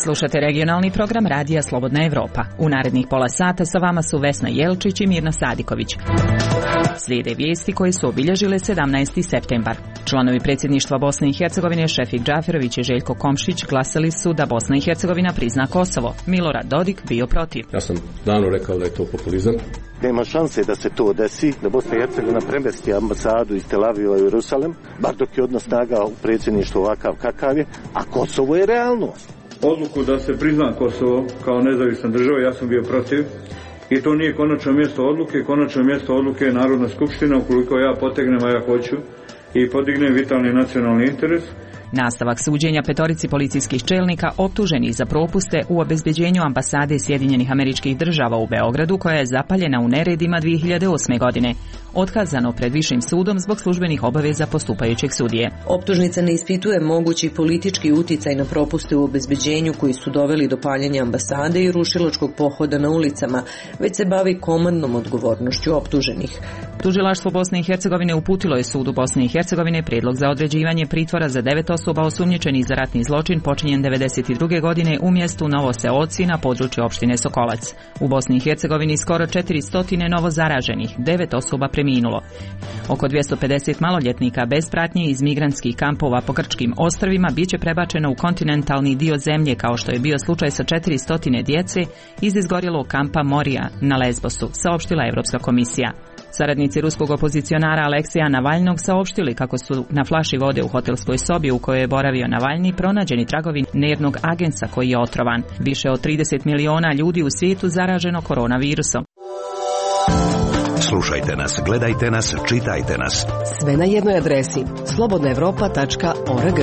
Slušate regionalni program Radija Slobodna Evropa. U narednih pola sata sa vama su Vesna Jelčić i Mirna Sadiković. Slijede vijesti koje su obilježile 17. septembar. Članovi predsjedništva Bosne i Hercegovine Šefik Džaferović i Željko Komšić glasali su da Bosna i Hercegovina prizna Kosovo. Milorad Dodik bio protiv. Ja sam davno rekao da je to populizam. Nema šanse da se to desi, da Bosna i Hercegovina premesti ambasadu iz Tel Aviva u Jerusalim, bar dok je odnos snaga u predsjedništvu ovakav kakav je, a Kosovo je realnost. Odluku da se prizna Kosovo kao nezavisna država, ja sam bio protiv. I to nije konačno mjesto odluke. Konačno mjesto odluke je Narodna skupština, ukoliko ja potegnem, a ja hoću, i podignem vitalni nacionalni interes. Nastavak suđenja petorici policijskih čelnika optuženih za propuste u obezbeđenju ambasade Sjedinjenih Američkih Država u Beogradu, koja je zapaljena u neredima 2008. godine. Otkazano pred višim sudom zbog službenih obaveza postupajućeg sudije. Optužnica ne ispituje mogući politički uticaj na propuste u obezbeđenju koji su doveli do paljenja ambasade i rušilačkog pohoda na ulicama, već se bavi komandnom odgovornošću optuženih. Tužilaštvo Bosne i Hercegovine uputilo je sudu Bosne i Hercegovine prijedlog za određivanje pritvora za 9 osoba osumnjičenih za ratni zločin počinjen 1992. godine u mjestu Novoseoci na području opštine Sokolac. U Bosni i Hercegovini skoro 400 novo zaraženih, 9 osoba preminulo. Oko 250 maloljetnika bez pratnje iz migrantskih kampova po Grčkim ostrvima biće prebačeno u kontinentalni dio zemlje, kao što je bio slučaj sa 400 djece iz izgorjelog kampa Morija na Lesbosu, saopštila Europska komisija. Saradnici ruskog opozicionara Aleksija Navalnog saopštili kako su na flaši vode u hotelskoj sobi u kojoj je boravio Navalni pronađeni tragovi nervnog agensa koji je otrovan. Više od 30 miliona ljudi u svijetu zaraženo koronavirusom. Slušajte nas, gledajte nas, čitajte nas. Sve na jednoj adresi slobodnaevropa.org.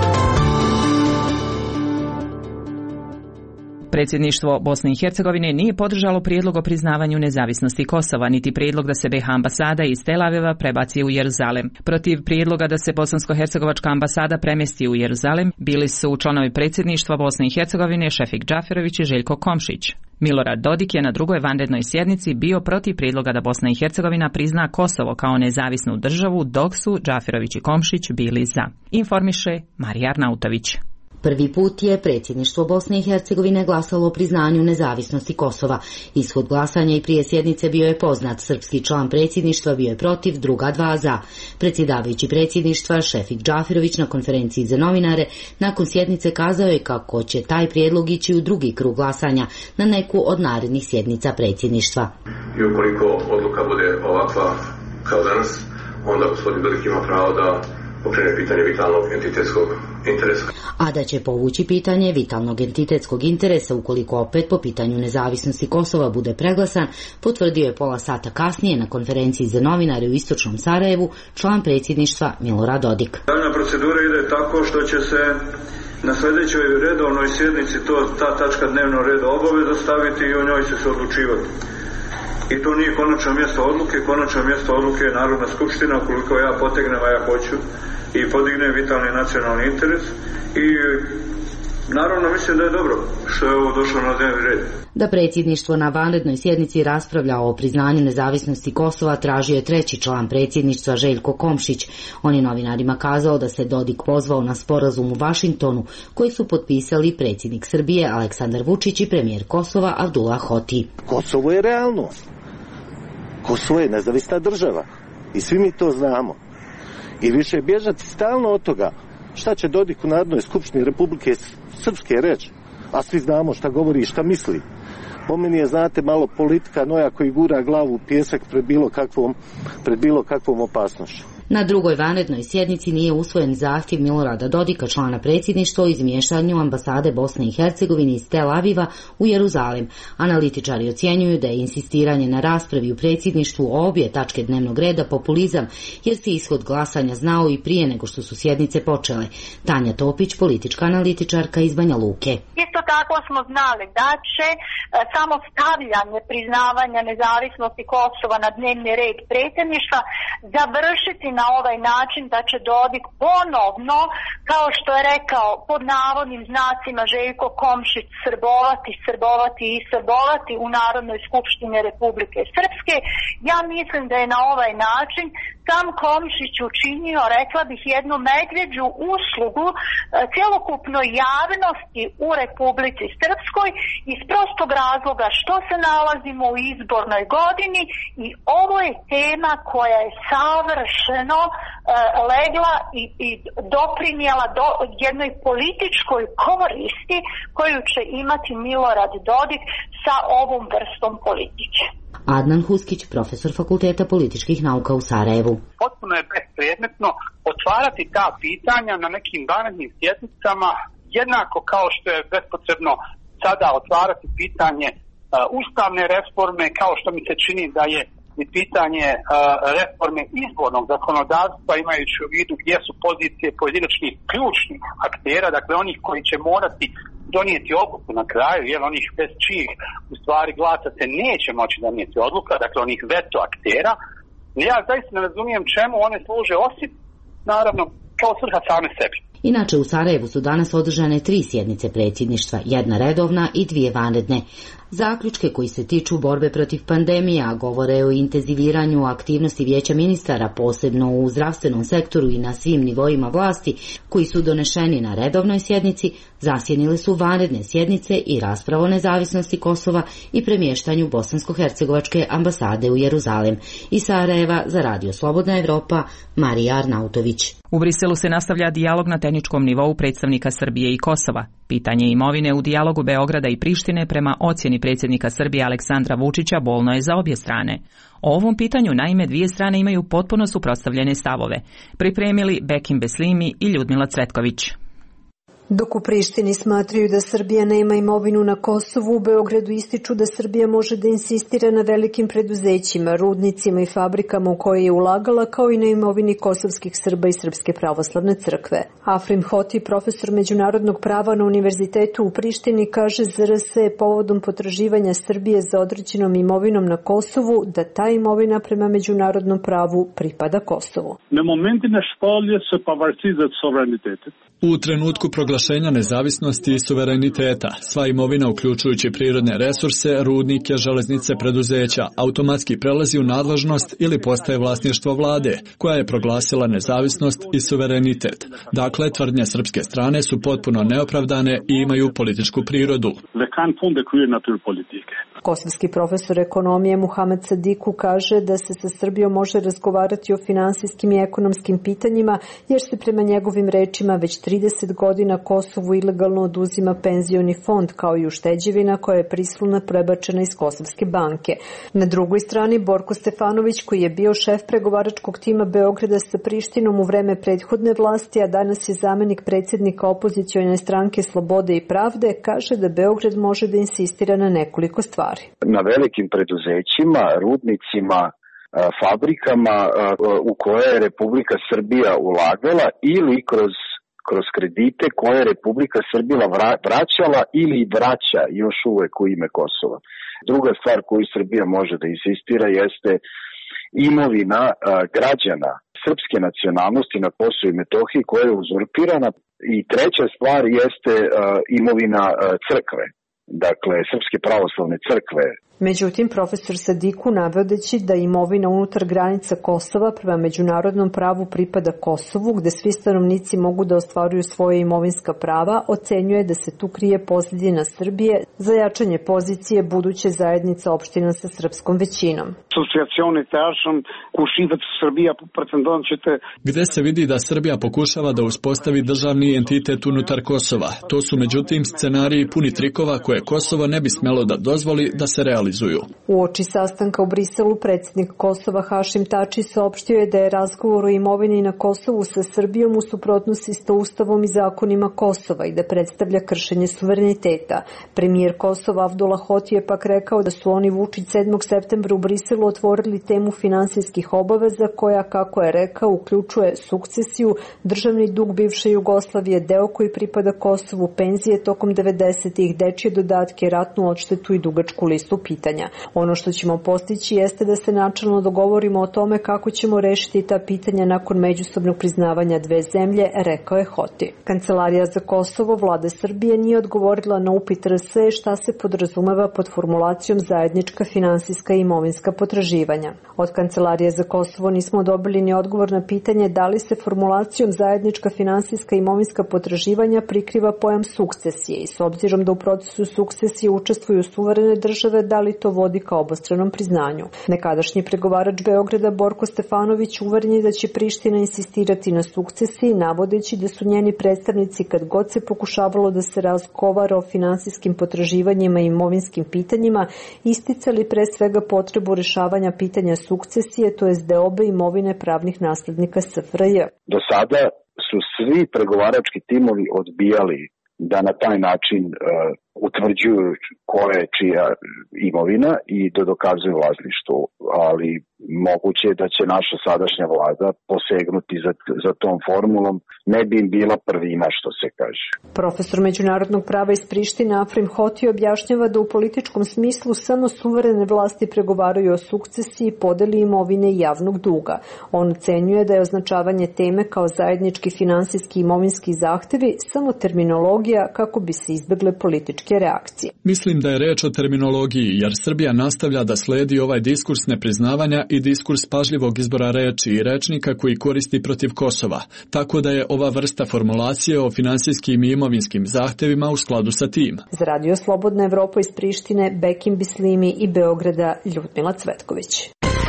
Predsjedništvo Bosne i Hercegovine nije podržalo prijedlog o priznavanju nezavisnosti Kosova, niti prijedlog da se BiH ambasada iz Tel Aviva prebaci u Jeruzalem. Protiv prijedloga da se bosansko-hercegovačka ambasada premjesti u Jeruzalem bili su članovi predsjedništva Bosne i Hercegovine Šefik Džaferović i Željko Komšić. Milorad Dodik je na drugoj vanrednoj sjednici bio protiv prijedloga da Bosna i Hercegovina prizna Kosovo kao nezavisnu državu, dok su Džaferović i Komšić bili za. Informiše Marija Arnautović. Prvi put je predsjedništvo Bosne i Hercegovine glasalo o priznanju nezavisnosti Kosova. Ishod glasanja i prije sjednice bio je poznat. Srpski član predsjedništva bio je protiv, druga dva za. Predsjedavajući predsjedništva Šefik Džaferović na konferenciji za novinare nakon sjednice kazao je kako će taj prijedlog ići u drugi krug glasanja na neku od narednih sjednica predsjedništva. I ukoliko odluka bude ovakva kao danas, onda gospodin Dodik ima pravo da pokrene pitanje vitalnog entitetskog interesa. A da će povući pitanje vitalnog entitetskog interesa ukoliko opet po pitanju nezavisnosti Kosova bude preglasan, potvrdio je pola sata kasnije na konferenciji za novinare u istočnom Sarajevu član predsjedništva Milorad Dodik. Daljna procedura ide tako što će se na sljedećoj redovnoj sjednici ta tačka dnevnog reda obaveza staviti i o njoj će se odlučivati. I to nije konačno mjesto odluke. Konačno mjesto odluke je Narodna skupština, ukoliko ja potegnem, a ja hoću, i podignem vitalni nacionalni interes. I naravno mislim da je dobro što je ovo došlo na dnevni red. Da predsjedništvo na vanrednoj sjednici raspravlja o priznanju nezavisnosti Kosova tražio je treći član predsjedništva Željko Komšić. On je novinarima kazao da se Dodik pozvao na sporazum u Vašingtonu koji su potpisali predsjednik Srbije Aleksandar Vučić i premijer Kosova Abdullah Hoti. Kosovo je realnost. Kosovo je nezavisna država. I svi mi to znamo. I više bježati stalno od toga šta će Dodik u Narodnoj skupštini Republike Srpske reći. A svi znamo šta govori i šta misli. Po meni je, znate, malo politika noja koji gura glavu u pijesak pred bilo kakvom opasnošću. Na drugoj vanrednoj sjednici nije usvojen zahtjev Milorada Dodika, člana predsjedništva, o izmještanju ambasade Bosne i Hercegovine iz Tel Aviva u Jeruzalem. Analitičari ocjenjuju da je insistiranje na raspravi u predsjedništvu o obje tačke dnevnog reda populizam, jer se ishod glasanja znao i prije nego što su sjednice počele. Tanja Topić, politička analitičarka iz Banja Luke. Isto tako smo znali da će samo stavljanje priznavanja nezavisnosti Kosova na dnevni red predsjedništva završiti na ovaj način da će Dodik ponovno, kao što je rekao pod navodnim znacima Željko Komšić, srbovati u Narodnoj skupštini Republike Srpske. Ja mislim da je na ovaj način sam Komšić učinio, rekla bih, jednu medvjeđu uslugu cjelokupnoj javnosti u Republici Srpskoj iz prostog razloga što se nalazimo u izbornoj godini i ovo je tema koja je savršeno legla i doprinijela do jednoj političkoj koristi koju će imati Milorad Dodik sa ovom vrstom politike. Adnan Huskić, profesor Fakulteta političkih nauka u Sarajevu. Potpuno je bespredmetno otvarati ta pitanja na nekim vanrednim sjednicama, jednako kao što je bespotrebno sada otvarati pitanje ustavne reforme, kao što mi se čini da je i pitanje reforme izbornog zakonodavstva, imajući u vidu gdje su pozicije pojedinačnih ključnih aktera, dakle onih koji će morati donijeti odluku na kraju, jer onih bez čijih u stvari glasa se neće moći donijeti odluka, dakle onih veto aktera. Ja zaista ne razumijem čemu one služe, osim naravno kao svrha same sebi. Inače, u Sarajevu su danas održane 3 sjednice predsjedništva, 1 redovna i 2 vanredne. Zaključke koji se tiču borbe protiv pandemije, a govore o intenziviranju aktivnosti Vijeća ministara, posebno u zdravstvenom sektoru i na svim nivoima vlasti, koji su donešeni na redovnoj sjednici, zasjenile su vanredne sjednice i rasprava o nezavisnosti Kosova i premještanju Bosansko-hercegovačke ambasade u Jeruzalem. Iz Sarajeva za Radio Slobodna Evropa, Marija Arnautović. U Briselu se nastavlja dijalog na tehničkom nivou predstavnika Srbije i Kosova. Pitanje imovine u dijalogu Beograda i Prištine prema ocjeni predsjednika Srbije Aleksandra Vučića bolno je za obje strane. O ovom pitanju naime dvije strane imaju potpuno suprotstavljene stavove. Pripremili Bekim Beslimi i Ljudmila Cvetković. Dok u Prištini smatraju da Srbija nema imovinu na Kosovu, u Beogradu ističu da Srbija može da insistira na velikim preduzećima, rudnicima i fabrikama u koje je ulagala, kao i na imovini kosovskih Srba i Srpske pravoslavne crkve. Afrim Hoti, profesor međunarodnog prava na Univerzitetu u Prištini, kaže za RS povodom potraživanja Srbije za određenom imovinom na Kosovu da ta imovina prema međunarodnom pravu pripada Kosovu. U trenutku proglašenja nezavisnosti i suvereniteta, sva imovina uključujući prirodne resurse, rudnike, železnice, preduzeća, automatski prelazi u nadležnost ili postaje vlasništvo vlade, koja je proglasila nezavisnost i suverenitet. Dakle, tvrdnje srpske strane su potpuno neopravdane i imaju političku prirodu. Kosovski profesor ekonomije Muhamed Sadiku kaže da se sa Srbijom može razgovarati o finansijskim i ekonomskim pitanjima, jer se prema njegovim rečima već 30 godina Kosovu ilegalno oduzima penzioni fond, kao i ušteđevina koja je prisilno prebačena iz Kosovske banke. Na drugoj strani Borko Stefanović, koji je bio šef pregovaračkog tima Beograda sa Prištinom u vreme prethodne vlasti, a danas je zamenik predsjednika opozicione stranke Slobode i pravde, kaže da Beograd može da insistira na nekoliko stvari. Na velikim preduzećima, rudnicima, fabrikama u koje je Republika Srbija ulagala ili kroz kredite koje je Republika Srbija vraćala ili vraća još uvek u ime Kosova. Druga stvar koju Srbija može da insistira jeste imovina građana srpske nacionalnosti na Kosovu i Metohiji koja je uzurpirana. I treća stvar jeste imovina crkve. Dakle, Srpske pravoslavne crkve. Međutim, profesor Sadiku, navodeći da imovina unutar granica Kosova prema međunarodnom pravu pripada Kosovu, gde svi stanovnici mogu da ostvaruju svoje imovinska prava, ocenjuje da se tu krije pozadina Srbije za jačanje pozicije buduće zajednice opština sa srpskom većinom. Gde se vidi da Srbija pokušava da uspostavi državni entitet unutar Kosova. To su međutim scenariji puni trikova koje Kosovo ne bi smelo da dozvoli da se realizuju. Uoči sastanka u Briselu predsjednik Kosova Hašim Tači saopštio je da je razgovor o imovini na Kosovu sa Srbijom u suprotnosti sa Ustavom i zakonima Kosova i da predstavlja kršenje suvereniteta. Premijer Kosova Abdullah Hoti je pak rekao da su oni Vučić 7. septembra u Briselu otvorili temu finansijskih obaveza koja, kako je rekao, uključuje sukcesiju, državni dug bivše Jugoslavije, deo koji pripada Kosovu, penzije tokom 90-ih, dečje dodatke, ratnu odštetu i dugačku listu pitanja. pitanja. Ono što ćemo postići jeste da se načelno dogovorimo o tome kako ćemo rešiti ta pitanja nakon međusobnog priznavanja dve zemlje, rekao je Hoti. Kancelarija za Kosovo Vlade Srbije nije odgovorila na upit RS šta se podrazumeva pod formulacijom zajednička finansijska i imovinska potraživanja. Od Kancelarije za Kosovo nismo dobili ni odgovor na pitanje da li se formulacijom zajednička finansijska i imovinska potraživanja prikriva pojam sukcesije i s obzirom da u procesu sukcesije učestvuju suverene države, da li to vodi ka obostranom priznanju. Nekadašnji pregovarač Beograda Borko Stefanović uveren je da će Priština insistirati na sukcesiji, navodeći da su njeni predstavnici kad god se pokušavalo da se razgovara o finansijskim potraživanjima i imovinskim pitanjima, isticali pre svega potrebu rešavanja pitanja sukcesije, to jest deobe imovine pravnih naslednika SFRJ. Do sada su svi pregovarački timovi odbijali da na taj način utvrđuju koja je čija imovina i da dokazuju vlasništvo, ali moguće je da će naša sadašnja vlada posegnuti za tom formulom, ne bi im bila prvina, što se kaže. Profesor međunarodnog prava iz Prištine Afrim Hoti objašnjava da u političkom smislu samo suverene vlasti pregovaraju o sukcesiji, podeli imovine i javnog duga. On ocenjuje da je označavanje teme kao zajednički finansijski i imovinski zahtevi samo terminologija kako bi se izbegle političke reakcije. Mislim da je reč o terminologiji, jer Srbija nastavlja da sledi ovaj diskurs nepriznavanja i diskurs pažljivog izbora reči i rečnika koji koristi protiv Kosova, tako da je ova vrsta formulacije o finansijskim i imovinskim zahtevima u skladu sa tim. Za Radio Slobodna Evropa iz Prištine, Bekim Bislimi i Beograda, Ljudmila Cvetković.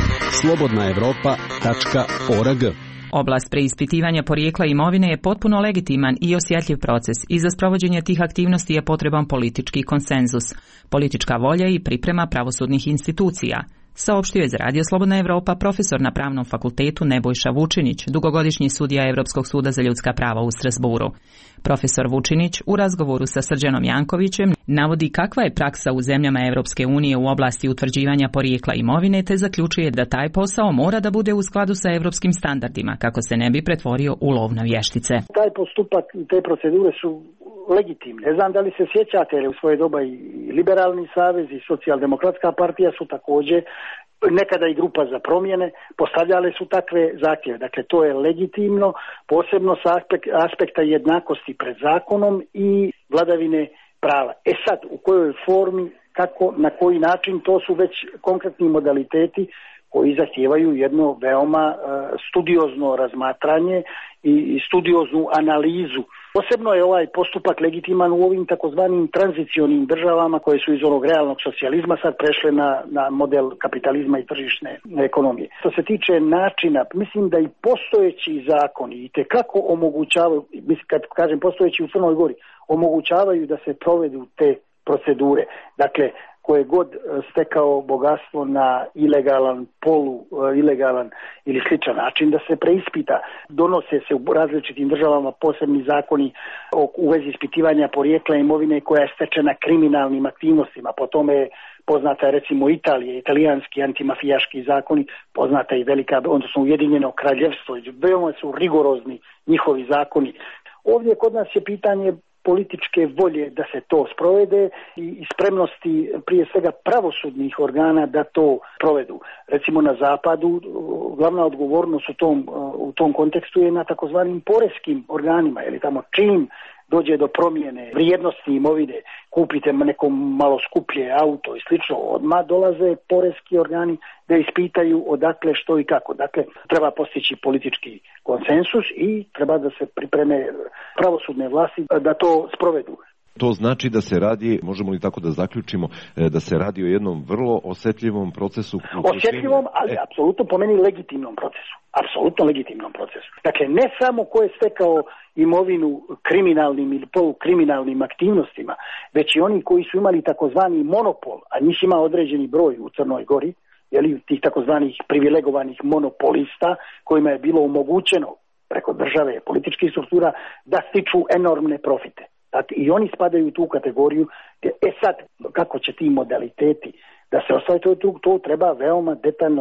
slobodnaevropa.org. Oblast preispitivanja porijekla imovine je potpuno legitiman i osjetljiv proces i za sprovođenje tih aktivnosti je potreban politički konsenzus, politička volja i priprema pravosudnih institucija, saopštio je za Radio Slobodna Evropa profesor na Pravnom fakultetu Nebojša Vučinić, dugogodišnji sudija Evropskog suda za ljudska prava u Strasburu. Profesor Vučinić u razgovoru sa Srđanom Jankovićem navodi kakva je praksa u zemljama Evropske unije u oblasti utvrđivanja porijekla imovine, te zaključuje da taj posao mora da bude u skladu sa evropskim standardima kako se ne bi pretvorio u lov na vještice. Taj postupak i te procedure su legitimne. Ne znam da li se sjećate, jer u svoje doba i Liberalni savez i Socijaldemokratska partija su također, nekada i Grupa za promjene, postavljale su takve zahtjeve. Dakle, to je legitimno, posebno sa aspekta jednakosti pred zakonom i vladavine prava. Sad, u kojoj formi, kako, na koji način, to su već konkretni modaliteti koji zahtijevaju jedno veoma studiozno razmatranje i studioznu analizu. Posebno je ovaj postupak legitiman u ovim takozvanim tranzicionim državama koje su iz onog realnog socijalizma sad prešle na model kapitalizma i tržišne ekonomije. Što se tiče načina, mislim da i postojeći zakoni i tekako omogućavaju, kad kažem postojeći u Crnoj Gori, omogućavaju da se provedu te procedure. Dakle, koje god stekao bogatstvo na ilegalan, ilegalan ili sličan način da se preispita. Donose se u različitim državama posebni zakoni u vezi ispitivanja porijekla imovine koja je stečena kriminalnim aktivnostima. Po tome je poznata recimo Italija, italijanski antimafijaški zakoni, poznata i velika, odnosno Ujedinjeno kraljevstvo. Veoma su rigorozni njihovi zakoni. Ovdje kod nas je pitanje političke volje da se to sprovede i spremnosti prije svega pravosudnih organa da to provedu. Recimo na zapadu glavna odgovornost u tom kontekstu je na takozvanim poreskim organima, jer tamo čim dođe do promjene vrijednosti imovine, kupite neko malo skuplje auto i slično, odmah dolaze poreski organi da ispitaju odakle, što i kako. Dakle, treba postići politički konsensus i treba da se pripreme pravosudne vlasti da to sprovedu. To znači da se radi, možemo li tako da zaključimo, da se radi o jednom vrlo osjetljivom procesu? Osjetljivom, ali apsolutno po meni legitimnom procesu. Apsolutno legitimnom procesu. Dakle, ne samo ko je stekao imovinu kriminalnim ili polukriminalnim aktivnostima, već i oni koji su imali takozvani monopol, a njih ima određeni broj u Crnoj Gori, jeli, tih takozvanih privilegovanih monopolista kojima je bilo omogućeno preko države političkih struktura da stiču enormne profite. I oni spadaju u tu kategoriju. Sad, kako će ti modaliteti da se ostave, to treba veoma detaljno,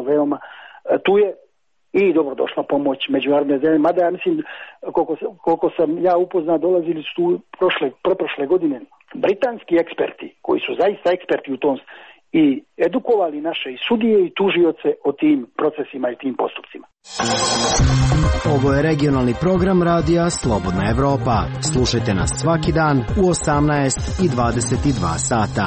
tu je i dobrodošla pomoć međunarodne zemlje. Mada ja mislim, koliko sam ja upoznat, dolazili su tu prošle godine britanski eksperti, koji su zaista eksperti u tom, i edukovali naše i sudije i tužioce o tim procesima i tim postupcima. Ovo je regionalni program radija Slobodna Evropa. Slušajte nas svaki dan u 18 i 22 sata.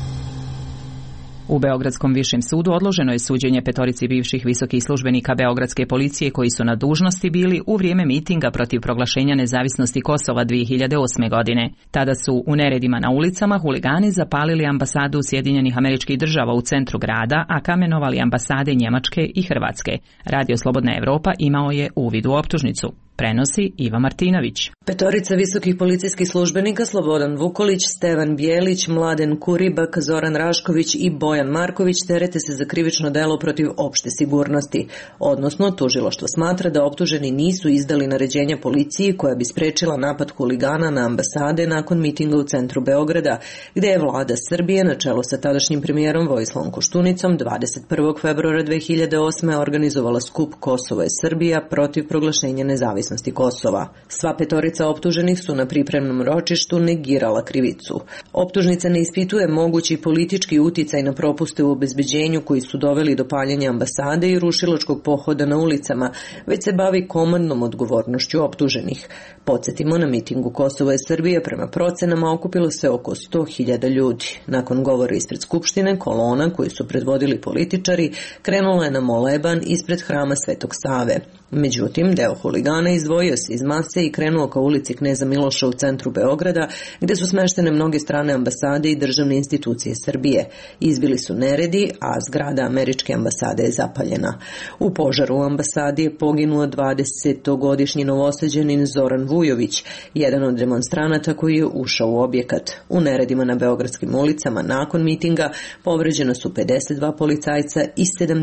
U Beogradskom višem sudu odloženo je suđenje 5 bivših visokih službenika Beogradske policije koji su na dužnosti bili u vrijeme mitinga protiv proglašenja nezavisnosti Kosova 2008. godine. Tada su u neredima na ulicama huligani zapalili ambasadu Sjedinjenih Američkih Država u centru grada, a kamenovali ambasade Njemačke i Hrvatske. Radio Slobodna Evropa imao je uvid u optužnicu. Prenosi Iva Martinović. 5 visokih policijskih službenika Slobodan Vukolić, Stevan Bijelić, Mladen Kuribak, Zoran Rašković i Bojan Marković terete se za krivično delo protiv opšte sigurnosti. Odnosno, tužilaštvo smatra da optuženi nisu izdali naređenja policiji koja bi sprečila napad huligana na ambasade nakon mitinga u centru Beograda, gde je vlada Srbije na čelu sa tadašnjim premijerom Vojislavom Koštunicom 21. februara 2008. organizovala skup Kosovo je Srbija protiv proglašenja nezavisnosti Kosova. Sva 5 optuženih su na pripremnom ročištu negirala krivicu. Optužnica ne ispituje mogući politički uticaj na propuste u obezbeđenju koji su doveli do paljenja ambasade i rušilačkog pohoda na ulicama, već se bavi komandnom odgovornošću optuženih. Podsjetimo, na mitingu Kosovo je Srbija prema procenama okupilo se oko 100.000 ljudi. Nakon govora ispred Skupštine, kolona koju su predvodili političari krenula je na moleban ispred hrama Svetog Save. Međutim, deo huligana izdvojio se iz mase i krenuo ka ulici Kneza Miloša u centru Beograda, gde su smeštene mnoge strane ambasade i državne institucije Srbije. Izbili su neredi, a zgrada američke ambasade je zapaljena. U požaru u ambasadi je poginuo 20-godišnji novosađanin Zoran Vujović, jedan od demonstranata koji je ušao u objekat. U neredima na beogradskim ulicama nakon mitinga povređena su 52 policajca i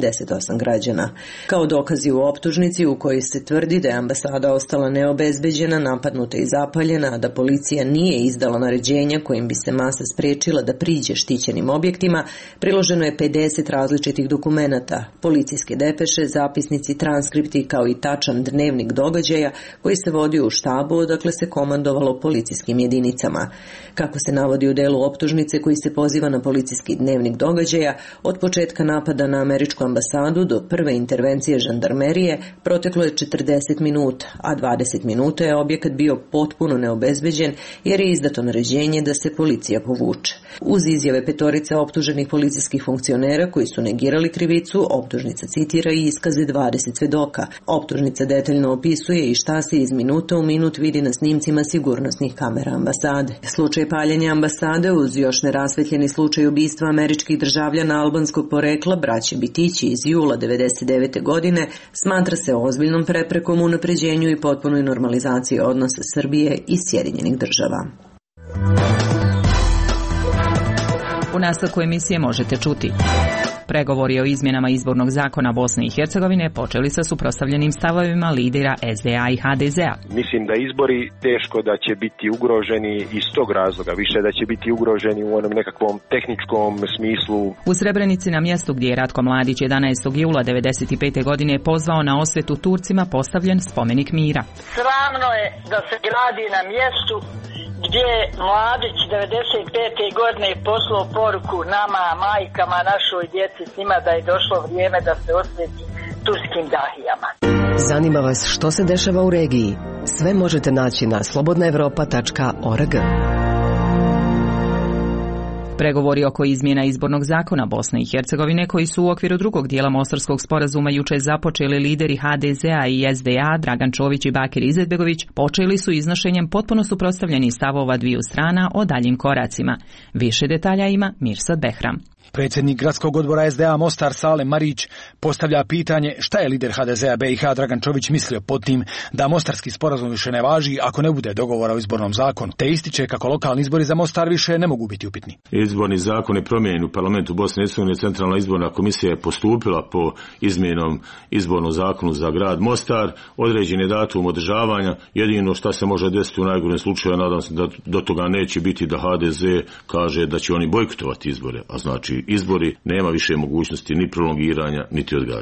78 građana. Kao dokazi u optužnici u kojoj se tvrdi da je ambasada ostala neobezbeđena, napadnuta i zapaljena, a da policija nije izdala naređenja kojim bi se masa sprečila da priđe štićenim objektima, priloženo je 50 različitih dokumenata, policijske depeše, zapisnici, transkripti kao i tačan dnevnik događaja koji se vodio u štabu odakle se komandovalo policijskim jedinicama. Kako se navodi u delu optužnice koji se poziva na policijski dnevnik događaja, od početka napada na američku ambasadu do prve intervencije žandarmerije proteklo je 40 minuta, a 20 minuta je objekat bio potpuno neobezbeđen jer je izdato naređenje da se policija povuče. Uz izjave 5 optuženih policijskih funkcionera koji su negirali krivicu, optužnica citira i iskaze 20 svedoka. Optužnica detaljno opisuje i šta se iz minuta u minut vidi na snimcima sigurnosnih kamera ambasade. Slučaj paljenja ambasade uz još nerasvetljeni slučaj ubistva američkih državljana albanskog porekla braće Bitići iz jula 1999. godine smatra se ozbiljnom preprekom u unapređenju i potpunoj normalizaciji odnosa Srbije i Sjedinjenih Država. U nastavku emisije možete čuti: pregovori o izmjenama izbornog zakona Bosne i Hercegovine počeli sa suprotstavljenim stavovima lidera SDA i HDZ-a. Mislim da izbori teško da će biti ugroženi iz tog razloga, više da će biti ugroženi u onom nekakvom tehničkom smislu. U Srebrenici, na mjestu gdje je Ratko Mladić 11. jula 1995. godine pozvao na osvetu Turcima, postavljen spomenik mira. Sramno je da se gradi na mjestu gdje je Mladić 95. godine poslao poruku nama, majkama, našoj djeci, s njima da je došlo vrijeme da se osveti turskim dahijama. Zanima vas što se dešava u regiji? Sve možete naći na slobodnaevropa.org. Pregovori oko izmjena izbornog zakona Bosne i Hercegovine, koji su u okviru drugog dijela Mostarskog sporazuma juče započeli lideri HDZ-a i SDA Dragan Čović i Bakir Izetbegović, počeli su iznošenjem potpuno suprotstavljenih stavova dviju strana o daljim koracima. Više detalja ima Mirsad Behram. Predsjednik gradskog odbora SDA Mostar Salem Marić postavlja pitanje šta je lider HDZ-a BiH Dragan Čović mislio pod tim da Mostarski sporazum više ne važi ako ne bude dogovora o izbornom zakonu, te ističe kako lokalni izbori za Mostar više ne mogu biti upitni. Izborni zakon je promijenjen u parlamentu Bosne i Hercegovine. Centralna izborna komisija je postupila po izmjenom izbornog zakonu za grad Mostar, određen je datum održavanja. Jedino što se može desiti u najgorem slučaju, nadam se da do toga neće biti, da HDZ kaže da će oni bojkotovati izbore, a znači izbori nema više mogućnosti ni prolongiranja niti odgađanja.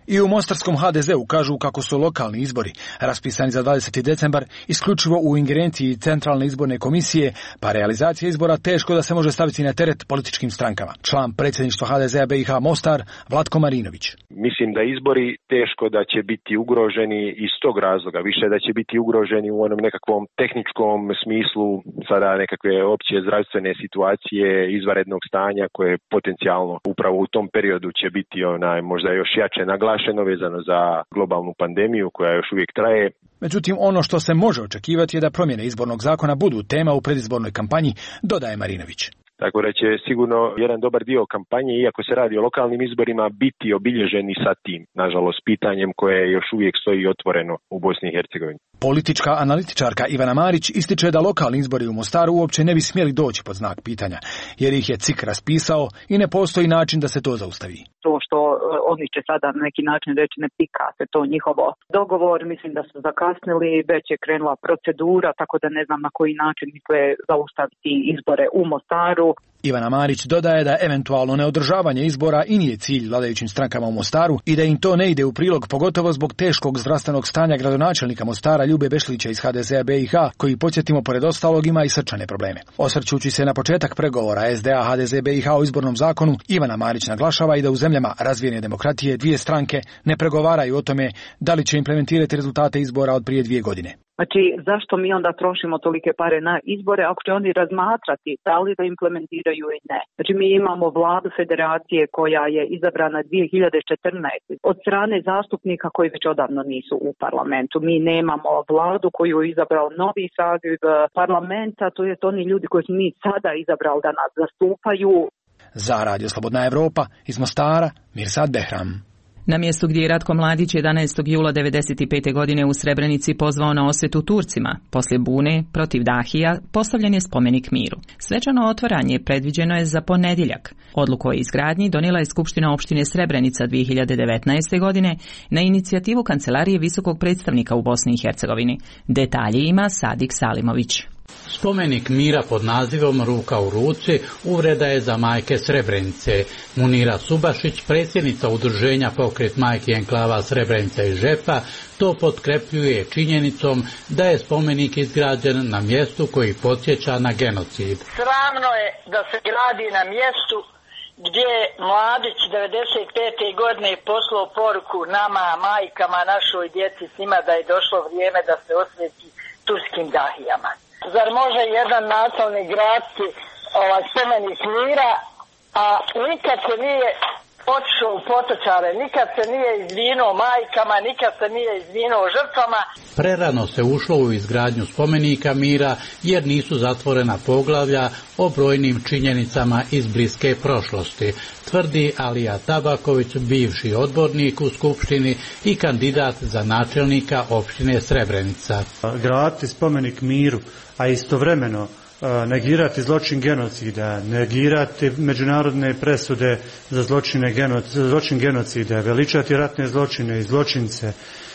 I u mostarskom HDZ-u kažu kako su lokalni izbori, raspisani za 20. decembar, isključivo u ingerenciji Centralne izborne komisije, pa realizacija izbora teško da se može staviti na teret političkim strankama. Član predsjedništva HDZ-a BiH Mostar, Vlatko Marinović. Mislim da izbori teško da će biti ugroženi iz tog razloga, više da će biti ugroženi u onom nekakvom tehničkom smislu, sada nekakve opće zdravstvene situacije, izvanrednog stanja koje potencijalno upravo u tom periodu će biti možda još jače naglašeno vezano za globalnu pandemiju koja još uvijek traje. Međutim, ono što se može očekivati je da promjene izbornog zakona budu tema u predizbornoj kampanji, dodaje Marinović. Tako da će sigurno jedan dobar dio kampanje, iako se radi o lokalnim izborima, biti obilježeni sa tim, nažalost, pitanjem koje još uvijek stoji otvoreno u Bosni i Hercegovini. Politička analitičarka Ivana Marić ističe da lokalni izbori u Mostaru uopće ne bi smjeli doći pod znak pitanja, jer ih je CIK raspisao i ne postoji način da se to zaustavi. To što oni će sada na neki način reći ne pika se to njihovo dogovor, mislim da su zakasnili, već je krenula procedura, tako da ne znam na koji način misle zaustaviti izbore u Mostaru. Ivana Marić dodaje da eventualno neodržavanje izbora i nije cilj vladajućim strankama u Mostaru i da im to ne ide u prilog, pogotovo zbog teškog zdravstvenog stanja gradonačelnika Mostara Ljube Bešlića iz HDZ-a BiH, koji, podsjetimo, pored ostalog ima i srčane probleme. Osvrćući se na početak pregovora SDA HDZ BiH o izbornom zakonu, Ivana Marić naglašava i da u zemljama razvijene demokratije dvije stranke ne pregovaraju o tome da li će implementirati rezultate izbora od prije 2 godine. Znači, zašto mi onda trošimo tolike pare na izbore ako će oni razmatrati da li da implementiraju i ne? Znači, mi imamo vladu federacije koja je izabrana 2014. od strane zastupnika koji već odavno nisu u parlamentu. Mi nemamo vladu koju je izabrao novi saziv parlamenta, to je oni ljudi koji su mi sada izabrali da nas zastupaju. Za Radio Slobodna Evropa iz Mostara, Mirsad Behram. Na mjestu gdje je Ratko Mladić 11. jula 1995. godine u Srebrenici pozvao na osvetu Turcima, poslije bune protiv Dahija postavljen je spomenik miru. Svečano otvaranje predviđeno je za ponedjeljak. Odluku o izgradnji donijela je Skupština opštine Srebrenica 2019. godine na inicijativu Kancelarije visokog predstavnika u Bosni i Hercegovini. Detalje ima Sadik Salimović. Spomenik mira pod nazivom Ruka u ruci uvreda je za majke Srebrenice. Munira Subašić, predsjednica udruženja Pokret majki enklava Srebrenica i Žepa, to potkrepljuje činjenicom da je spomenik izgrađen na mjestu koji podsjeća na genocid. Sramno je da se gradi na mjestu gdje je Mladić 95. godine poslao poruku nama, majkama, našoj djeci, svima da je došlo vrijeme da se osveti turskim dahijama. Zar može jedan nacionalni gradski spomenik mira, a nikad se nije otišao u potočare, nikad se nije izvinuo majkama, nikad se nije izvinuo žrtvama. Prerano se ušlo u izgradnju spomenika mira jer nisu zatvorena poglavlja o brojnim činjenicama iz bliske prošlosti, tvrdi Alija Tabaković, bivši odbornik u Skupštini i kandidat za načelnika opštine Srebrenica. Graditi spomenik miru, a istovremeno negirati zločin genocida, negirati međunarodne presude za zločin genocida, veličati ratne zločine i zločince,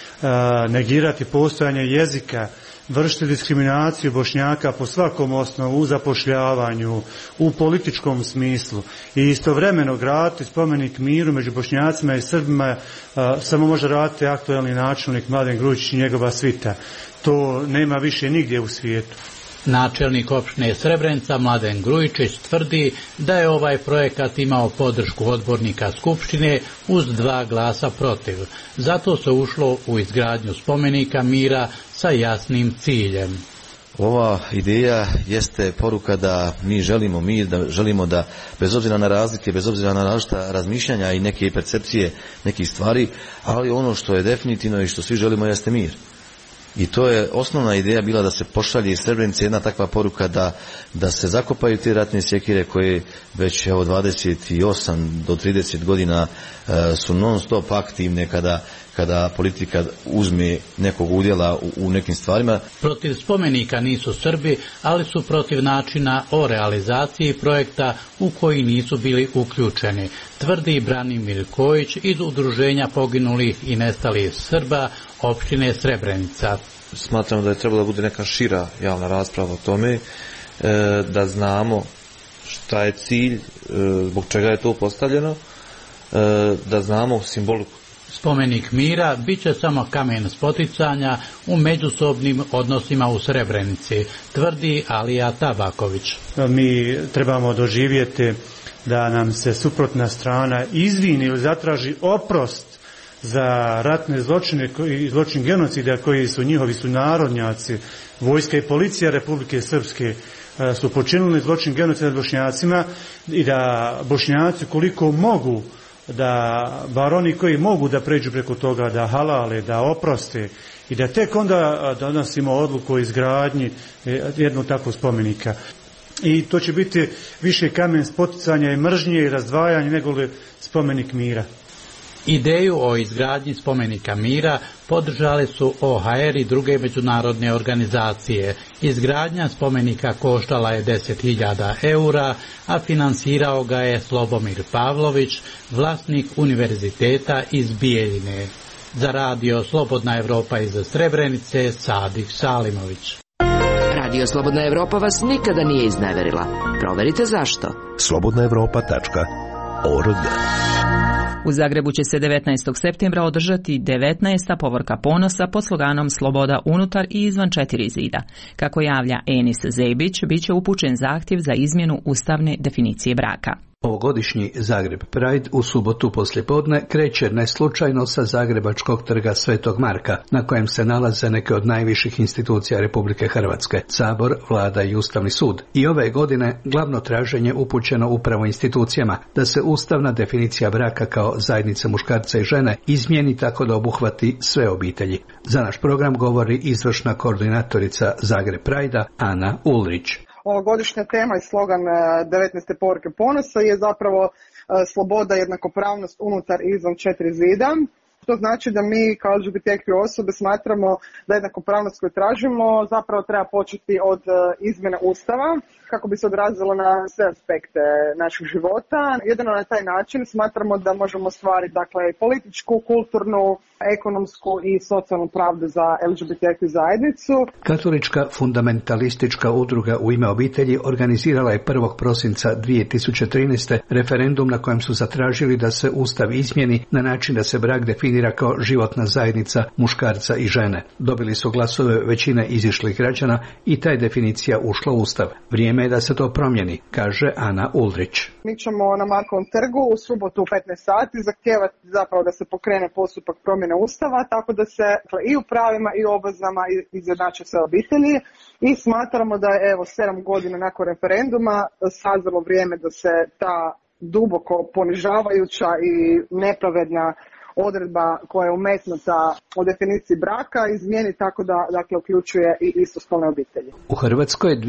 negirati postojanje jezika, vršiti diskriminaciju Bošnjaka po svakom osnovu, u zapošljavanju, u političkom smislu i istovremeno graditi spomenik miru među Bošnjacima i Srbima samo može raditi aktuelni načelnik Mladen Grujičić i njegova svita. To nema više nigdje u svijetu. Načelnik opštine Srebrenica Mladen Grujičić tvrdi da je ovaj projekat imao podršku odbornika Skupštine uz 2 glasa protiv. Zato se ušlo u izgradnju spomenika mira sa jasnim ciljem. Ova ideja jeste poruka da mi želimo mir, da želimo da bez obzira na razlike, bez obzira na različita razmišljanja i neke percepcije nekih stvari, ali ono što je definitivno i što svi želimo jeste mir. I to je osnovna ideja bila da se pošalje iz Srebrenice jedna takva poruka da se zakopaju te ratne sjekire koje već 28 do 30 godina su non stop aktivne kada politika uzme nekog udjela u nekim stvarima. Protiv spomenika nisu Srbi, ali su protiv načina o realizaciji projekta u koji nisu bili uključeni, tvrdi Branimir Kojić iz Udruženja poginulih i nestalih Srba opštine Srebrenica. Smatram da je trebala da bude neka šira javna rasprava o tome, da znamo šta je cilj, zbog čega je to postavljeno, da znamo simboliku Spomenik mira bit će samo kamen spoticanja u međusobnim odnosima u Srebrenici, tvrdi Alija Tabaković. Mi trebamo doživjeti da nam se suprotna strana izvini ili zatraži oprost za ratne zločine i zločin genocida koji su njihovi sunarodnjaci, vojska i policija Republike Srpske su počinili zločin genocida nad Bošnjacima i da Bošnjaci koliko mogu, da bar oni koji mogu da pređu preko toga, da halale, da oproste i da tek onda donosimo odluku o izgradnji jednog takvog spomenika. I to će biti više kamen spoticanja i mržnje i razdvajanja nego li spomenik mira. Ideju o izgradnji spomenika mira podržali su OHR i druge međunarodne organizacije. Izgradnja spomenika koštala je 10.000 eura, a finansirao ga je Slobomir Pavlović, vlasnik univerziteta iz Bijeljine. Za radio Slobodna Evropa iz Srebrenice, Sadik Salimović. Radio Slobodna Evropa vas nikada nije izneverila. Proverite zašto. slobodnaevropa.org. U Zagrebu će se 19. septembra održati 19. povorka ponosa pod sloganom Sloboda unutar i izvan 4 zida. Kako javlja Enis Zebić, bit će upućen zahtjev za izmjenu ustavne definicije braka. Ovogodišnji Zagreb Pride u subotu poslijepodne kreće neslučajno sa Zagrebačkog trga Svetog Marka, na kojem se nalaze neke od najviših institucija Republike Hrvatske, Sabor, Vlada i Ustavni sud. I ove godine glavno traženje upućeno upravo institucijama da se ustavna definicija braka kao zajednice muškarca i žene izmijeni tako da obuhvati sve obitelji. Za naš program govori izvršna koordinatorica Zagreb Pride-a Ana Ulrić. Ovogodišnja tema i slogan 19. povorke ponosa je zapravo sloboda, jednakopravnost unutar i izvan 4 zida. To znači da mi kao LGBTQ osobe smatramo da jednakopravnost koju tražimo zapravo treba početi od izmjene Ustava kako bi se odrazilo na sve aspekte našeg života. Jedino na taj način smatramo da možemo ostvariti političku, kulturnu, ekonomsku i socijalnu pravdu za LGBTQ zajednicu. Katolička fundamentalistička udruga U ime obitelji organizirala je 1. prosinca 2013. referendum na kojem su zatražili da se Ustav izmijeni na način da se brak definira kao životna zajednica muškarca i žene. Dobili su glasove većine izišlih građana i ta je definicija ušla u Ustav. Vrijeme je da se to promijeni, kaže Ana Ulrić. Mi ćemo na Markovom trgu u subotu u 15 sati zahtijevati zapravo da se pokrene postupak promjene Ustava, tako da se i u pravima i u obvezama izjednače sve obitelji. I smatramo da je 7 godina nakon referenduma sazrelo vrijeme da se ta duboko ponižavajuća i nepravedna odredba koja je umetnuta o definiciji braka izmijeni tako da uključuje i istospolne obitelji. U Hrvatskoj je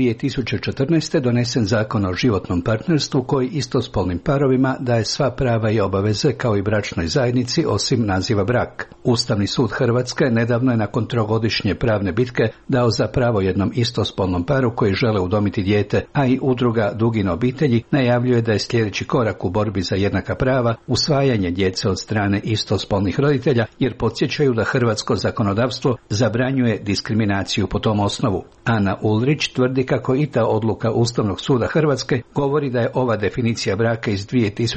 2014. donesen zakon o životnom partnerstvu koji istospolnim parovima daje sva prava i obaveze kao i bračnoj zajednici osim naziva brak. Ustavni sud Hrvatske nedavno je nakon 3-godišnje pravne bitke dao za pravo jednom istospolnom paru koji žele udomiti dijete, a i udruga Dugine obitelji najavljuje da je sljedeći korak u borbi za jednaka prava usvajanje djece od strane istospolnih roditelja, jer podsjećaju da hrvatsko zakonodavstvo zabranjuje diskriminaciju po tom osnovu. Ana Ulrić tvrdi kako i ta odluka Ustavnog suda Hrvatske govori da je ova definicija braka iz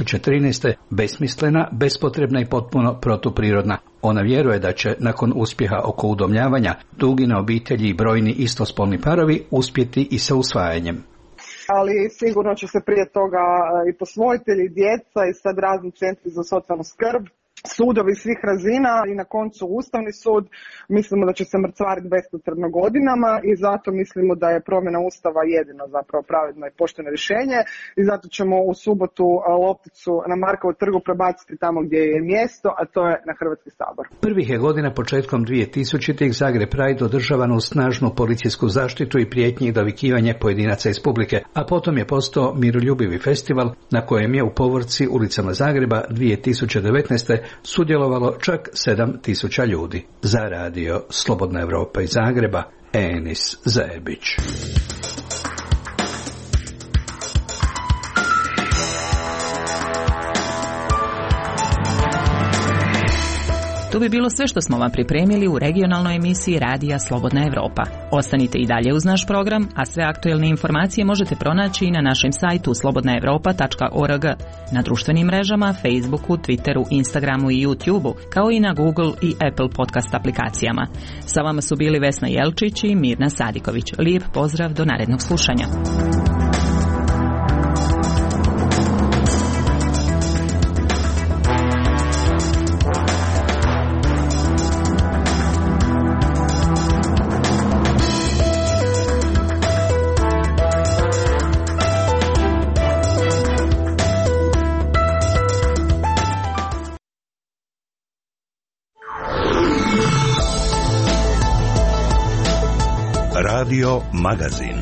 2013. besmislena, bespotrebna i potpuno protuprirodna. Ona vjeruje da će nakon uspjeha oko udomljavanja Dugine obitelji i brojni istospolni parovi uspjeti i sa usvajanjem. Ali sigurno će se prije toga i posvojitelji, djeca i sad razni centri za socijalnu skrb, sudovi svih razina i na koncu Ustavni sud. Mislimo da će se mrcvariti bespotrebno godinama i zato mislimo da je promjena Ustava jedino zapravo pravedno i pošteno rješenje i zato ćemo u subotu lopticu na Markovu trgu prebaciti tamo gdje je mjesto, a to je na Hrvatski sabor. Prvih je godina početkom 2000-ih Zagreb Pride održavan uz snažnu policijsku zaštitu i prijetnje i dovikivanje pojedinaca iz publike, a potom je postao miroljubivi festival na kojem je u povorci ulicama Zagreba 2019. sudjelovalo čak 7.000 ljudi. Za radio Slobodna Evropa iz Zagreba, Enis Zebić. To bi bilo sve što smo vam pripremili u regionalnoj emisiji Radija Slobodna Evropa. Ostanite i dalje uz naš program, a sve aktuelne informacije možete pronaći i na našem sajtu slobodnaevropa.org, na društvenim mrežama, Facebooku, Twitteru, Instagramu i YouTubeu, kao i na Google i Apple podcast aplikacijama. Sa vama su bili Vesna Jelčić i Mirna Sadiković. Lijep pozdrav, do narednog slušanja. Radio Magazin.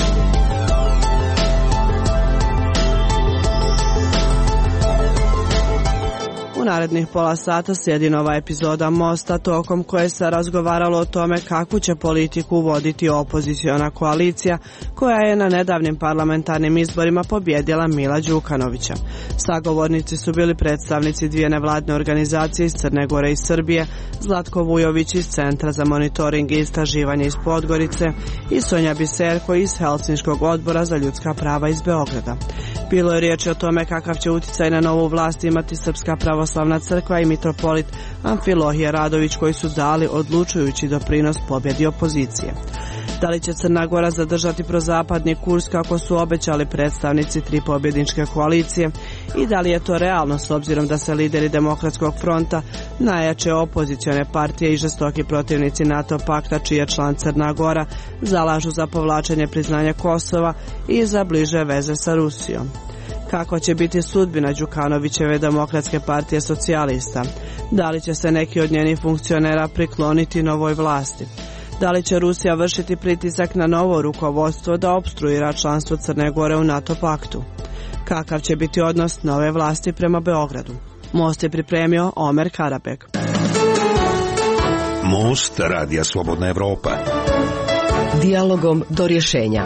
U narednih pola sata slijedi nova epizoda Mosta, tokom koje se razgovaralo o tome kakvu će politiku voditi opoziciona koalicija koja je na nedavnim parlamentarnim izborima pobjedila Mila Đukanovića. Sagovornici su bili predstavnici dvije nevladne organizacije iz Crne Gore i Srbije, Zlatko Vujović iz Centra za monitoring i istraživanje iz Podgorice i Sonja Biserko iz Helsinškog odbora za ljudska prava iz Beograda. Bilo je riječi o tome kakav će uticaj na novu vlast imati Srpska pravoslavna crkva i mitropolit Amfilohije Radović, koji su dali odlučujući doprinos pobjedi opozicije. Da li će Crna Gora zadržati prozapadni kurs kako su obećali predstavnici tri pobjedničke koalicije i da li je to realno s obzirom da se lideri Demokratskog fronta, najjače opozicione partije i žestoki protivnici NATO pakta, čiji je član Crna Gora, zalažu za povlačenje priznanja Kosova i za bliže veze sa Rusijom. Kako će biti sudbina Đukanovićeve Demokratske partije socijalista? Da li će se neki od njenih funkcionera prikloniti novoj vlasti? Da li će Rusija vršiti pritisak na novo rukovodstvo da opstruira članstvo Crne Gore u NATO paktu? Kakav će biti odnos nove vlasti prema Beogradu? Most je pripremio Omer Karabek. Most Radija Slobodna Evropa. Dijalogom do rješenja.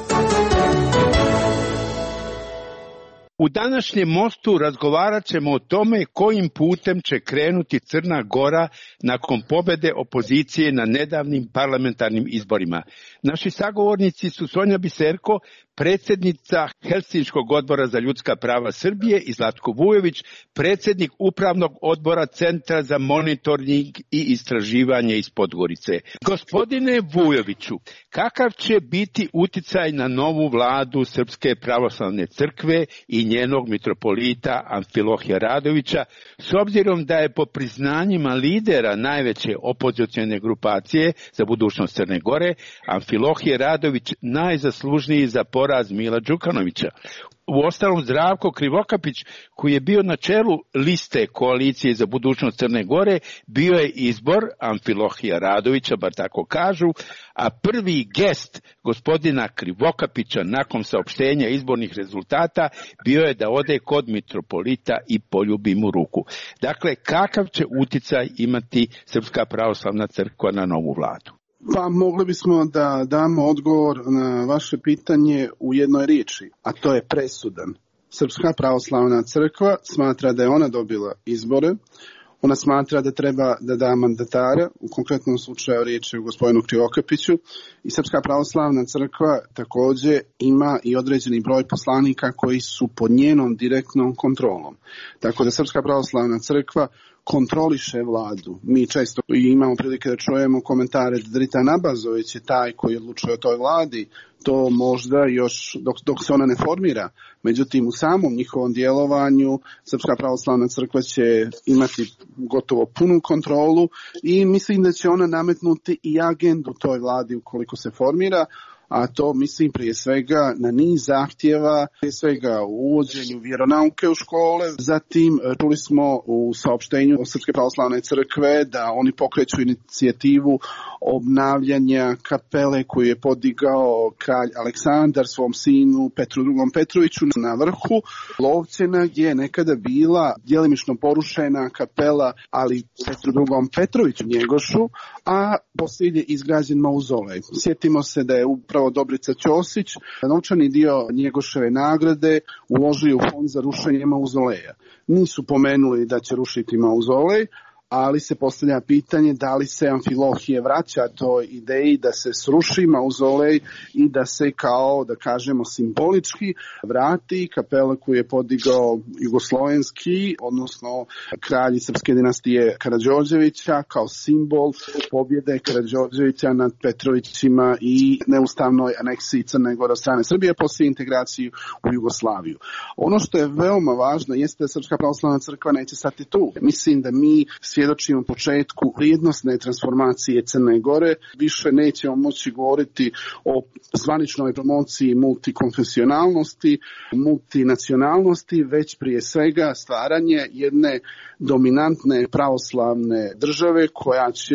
U današnjem mostu razgovarat ćemo o tome kojim putem će krenuti Crna Gora nakon pobjede opozicije na nedavnim parlamentarnim izborima. Naši sagovornici su Sonja Biserko, predsjednica Helsinškog odbora za ljudska prava Srbije, i Zlatko Vujović, predsjednik upravnog odbora Centra za monitoring i istraživanje iz Podgorice. Gospodine Vujoviću, kakav će biti uticaj na novu vladu Srpske pravoslavne crkve i njenog mitropolita Amfilohija Radovića, s obzirom da je po priznanjima lidera najveće opozicione grupacije za budućnost Crne Gore, Amfilohije Radović najzaslužniji za poraz Mila Đukanovića? Uostalom, Zdravko Krivokapić, koji je bio na čelu liste koalicije za budućnost Crne Gore, bio je izbor Amfilohija Radovića, bar tako kažu, a prvi gest gospodina Krivokapića nakon saopštenja izbornih rezultata bio je da ode kod mitropolita i poljubi mu ruku. Dakle, kakav će uticaj imati Srpska pravoslavna crkva na novu vladu? Pa mogli bismo da damo odgovor na vaše pitanje u jednoj riječi, a to je presudan. Srpska pravoslavna crkva smatra da je ona dobila izbore, ona smatra da treba da da mandatara, u konkretnom slučaju riječ je o gospodinu Krivokapiću, i Srpska pravoslavna crkva također ima i određeni broj poslanika koji su pod njenom direktnom kontrolom. Tako da Srpska pravoslavna crkva kontroliše vladu. Mi često imamo prilike da čujemo komentare da Dritan Abazović je taj koji odlučuje o toj vladi. To možda još dok se ona ne formira. Međutim, u samom njihovom djelovanju Srpska pravoslavna crkva će imati gotovo punu kontrolu i mislim da će ona nametnuti i agendu toj vladi ukoliko se formira, a to mislim prije svega na niz zahtjeva, prije svega u uvođenju vjeronauke u škole. Zatim čuli smo u saopštenju od Srpske pravoslavne crkve da oni pokreću inicijativu obnavljanja kapele koju je podigao kralj Aleksandar svom sinu Petru II. Petroviću na vrhu Lovćena, gdje je nekada bila djelimično porušena kapela, ali Petru II. Petroviću Njegošu, a poslije je izgrađen mauzolej. Sjetimo se da je upravo Dobrica Ćosić novčani dio Njegoševe nagrade uložio u fond za rušenje mauzoleja. Nisu pomenuli da će rušiti mauzolej, ali se postavlja pitanje da li se Amfilohije vraća toj ideji da se sruši mauzolej i da se kao, da kažemo, simbolički vrati kapela koju je podigao jugoslovenski, odnosno kralj srpske dinastije Karađorđevića, kao simbol pobjede Karađorđevića nad Petrovićima i neustavnoj aneksiji Crne Gore od strane Srbije poslije integraciju u Jugoslaviju. Ono što je veoma važno jeste da Srpska pravoslavna crkva neće stati tu. Mislim da mi svjedočimo početku vrijednosne transformacije Crne Gore. Više nećemo moći govoriti o zvaničnoj promociji multikonfesionalnosti, multinacionalnosti, već prije svega stvaranje jedne dominantne pravoslavne države koja će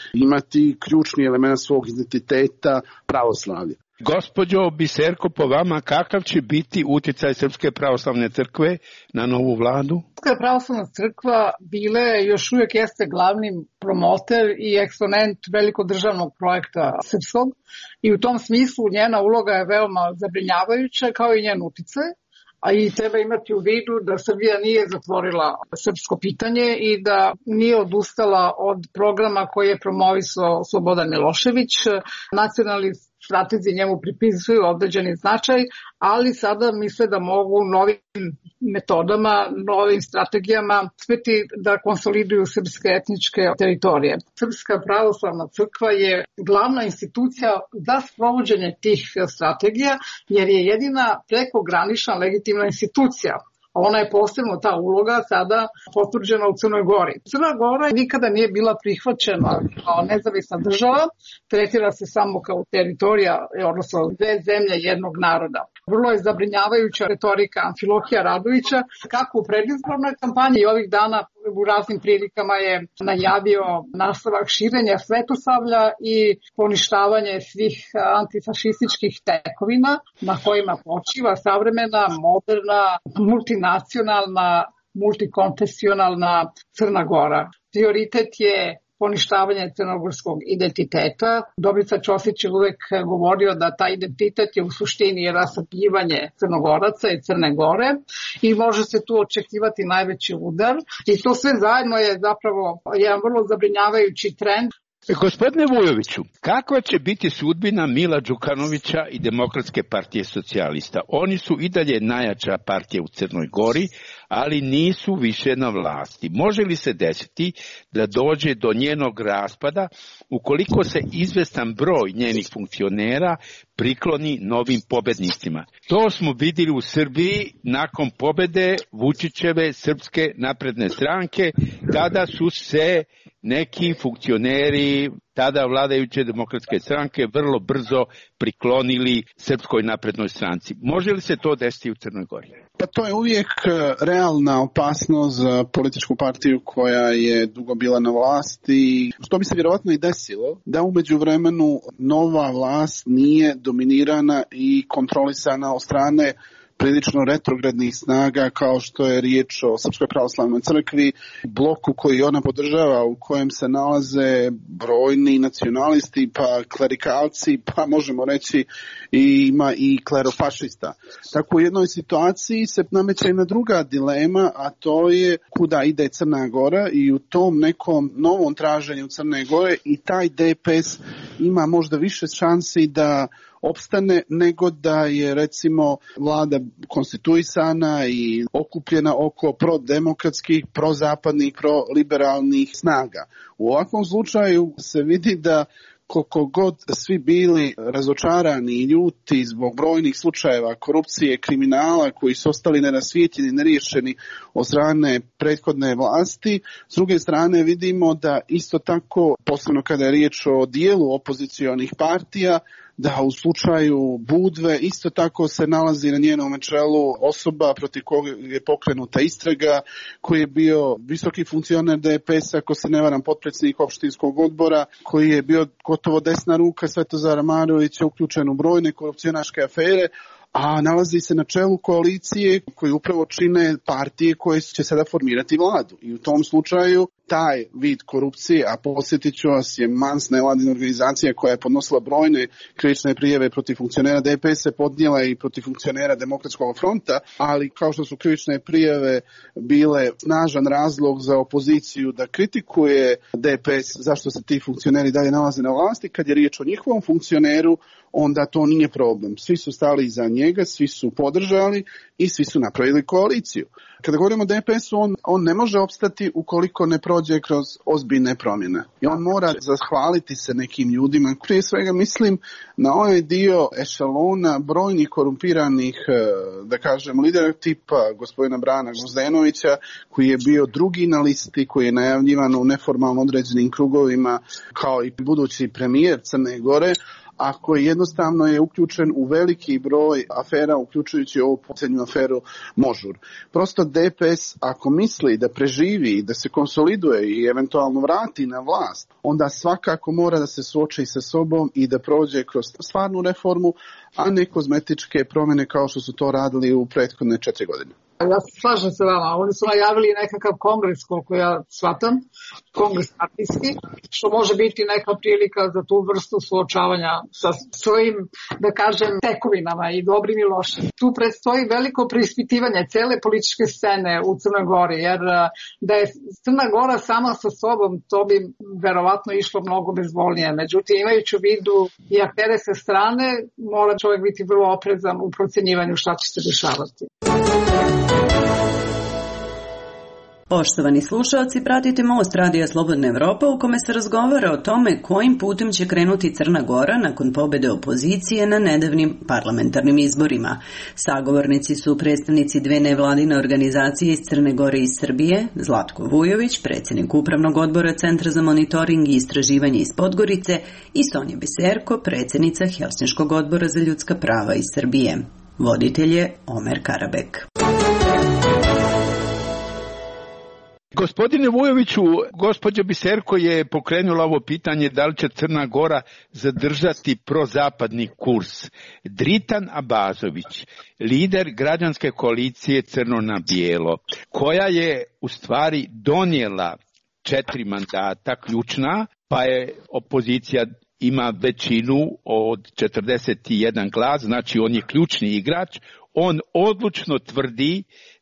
imati ključni element svog identiteta pravoslavlja. Gospođo Biserko, po vama kakav će biti utjecaj Srpske pravoslavne crkve na novu vladu? Srpska pravoslavna crkva bila je, još uvijek jeste glavni promoter i eksponent velikog državnog projekta srpskog i u tom smislu njena uloga je veoma zabrinjavajuća kao i njen uticaj. A i treba imati u vidu da Srbija nije zatvorila srpsko pitanje i da nije odustala od programa koji je promovisao Slobodan Milošević. Nacionalni stratezi njemu pripisuju određeni značaj, ali sada misle da mogu novim metodama, novim strategijama uspjeti da konsoliduju srpske etničke teritorije. Srpska pravoslavna crkva je glavna institucija za sprovođenje tih strategija, jer je jedina prekogranična legitimna institucija. Ona je posebno ta uloga sada potvrđena u Crnoj Gori. Crna Gora nikada nije bila prihvaćena kao nezavisna država, tretira se samo kao teritorija, odnosno dve zemlje jednog naroda. Vrlo je zabrinjavajuća retorika Amfilohija Radovića, kako u predizbornoj kampanji i ovih dana u raznim prilikama je najavio nastavak širenja svetosavlja i poništavanje svih antifašističkih tekovina na kojima počiva savremena, moderna, multinacionalna, multikonfesionalna Crna Gora. Prioritet je poništavanje crnogorskog identiteta. Dobrica Ćosić je uvek govorio da taj identitet je u suštini rasapljivanje Crnogoraca i Crne Gore i može se tu očekivati najveći udar. I to sve zajedno je zapravo jedan vrlo zabrinjavajući trend. Gospodine Vujoviću, kakva će biti sudbina Mila Đukanovića i Demokratske partije socijalista? Oni su i dalje najjača partija u Crnoj Gori, ali nisu više na vlasti. Može li se desiti da dođe do njenog raspada ukoliko se izvestan broj njenih funkcionera prikloni novim pobednicima? To smo vidjeli u Srbiji nakon pobede Vučićeve Srpske napredne stranke, kada su se neki funkcioneri tada vladajuće Demokratske stranke vrlo brzo priklonili Srpskoj naprednoj stranci. Može li se to desiti u Crnoj Gori? Pa to je uvijek realna opasnost za političku partiju koja je dugo bila na vlasti. Što bi se vjerovatno i desilo, da u međuvremenu nova vlast nije dominirana i kontrolisana od strane prilično retrogradnih snaga, kao što je riječ o Srpskoj pravoslavnoj crkvi, bloku koji ona podržava, u kojem se nalaze brojni nacionalisti, pa klerikalci, pa možemo reći ima i klerofašista. Tako u jednoj situaciji se nameće jedna druga dilema, a to je kuda ide Crna Gora i u tom nekom novom traženju Crne Gore i taj DPS ima možda više šansi da opstane nego da je recimo vlada konstituisana i okupljena oko prodemokratskih, prozapadnih, proliberalnih snaga. U ovakvom slučaju se vidi da koliko god svi bili razočarani i ljuti zbog brojnih slučajeva korupcije, kriminala koji su ostali nerasvijetljeni, neriješeni od strane prethodne vlasti, s druge strane vidimo da isto tako, posebno kada je riječ o dijelu opozicionih partija, da u slučaju Budve isto tako se nalazi na njenom čelu osoba protiv koga je pokrenuta istraga, koji je bio visoki funkcioner DPS-a, ako se ne varam, potpredsjednik opštinskog odbora, koji je bio gotovo desna ruka Svetozara Marovića, uključen u brojne korupcionaške afere, a nalazi se na čelu koalicije koji upravo čine partije koje će sada formirati vladu. I u tom slučaju taj vid korupcije, a podsjetit ću vas, je MANS, nevladina organizacija koja je podnosila brojne krivične prijave protiv funkcionera DPS-a, podnijela i protiv funkcionera Demokratskog fronta, ali kao što su krivične prijave bile snažan razlog za opoziciju da kritikuje DPS zašto se ti funkcioneri dalje nalaze na vlasti, kad je riječ o njihovom funkcioneru, onda to nije problem. Svi su stali iza njega, svi su podržali i svi su napravili koaliciju. Kada govorimo o DPS-u, on ne može opstati ukoliko ne prođe kroz ozbiljne promjene. I on mora zahvaliti se nekim ljudima. Prije svega mislim na onaj dio ešalona brojnih korumpiranih, da kažem, lidera tipa gospodina Brana Gvozdenovića, koji je bio drugi na listi, koji je najavljivan u neformalno određenim krugovima kao i budući premijer Crne Gore, a koji jednostavno je uključen u veliki broj afera, uključujući ovu posljednju aferu Možur. Prosto DPS, ako misli da preživi i da se konsoliduje i eventualno vrati na vlast, onda svakako mora da se suoči sa sobom i da prođe kroz stvarnu reformu, a ne kozmetičke promjene kao što su to radili u prethodne 4 godine. Ja se slažem sa vama, oni su najavili nekakav kongres, koliko ja shvatam, kongres partijski, što može biti neka prilika za tu vrstu suočavanja sa svojim, da kažem, tekovinama i dobrim i lošim. Tu predstoji veliko preispitivanje cele političke scene u Crnoj Gori, jer da je Crna Gora sama sa sobom, to bi verovatno išlo mnogo bezbolnije. Međutim, imajući u vidu i aktere sa strane, mora čovjek biti vrlo oprezan u procjenjivanju šta će se dešavati. Poštovani slušalci, pratite Most Radija Slobodna Evropa u kome se razgovara o tome kojim putem će krenuti Crna Gora nakon pobjede opozicije na nedavnim parlamentarnim izborima. Sagovornici su predstavnici dve nevladine organizacije iz Crne Gore i iz Srbije, Zlatko Vujović, predsjednik Upravnog odbora Centra za monitoring i istraživanje iz Podgorice, i Sonja Biserko, predsjednica Helsinškog odbora za ljudska prava iz Srbije. Voditelj je Omer Karabek. Gospodine Vujoviću, gospođa Biserko je pokrenula ovo pitanje da li će Crna Gora zadržati prozapadni kurs. Dritan Abazović, lider građanske koalicije Crno na bijelo, koja je u stvari donijela 4 mandata ključna, pa je opozicija ima većinu od 41 glas, znači on je ključni igrač, on odlučno tvrdi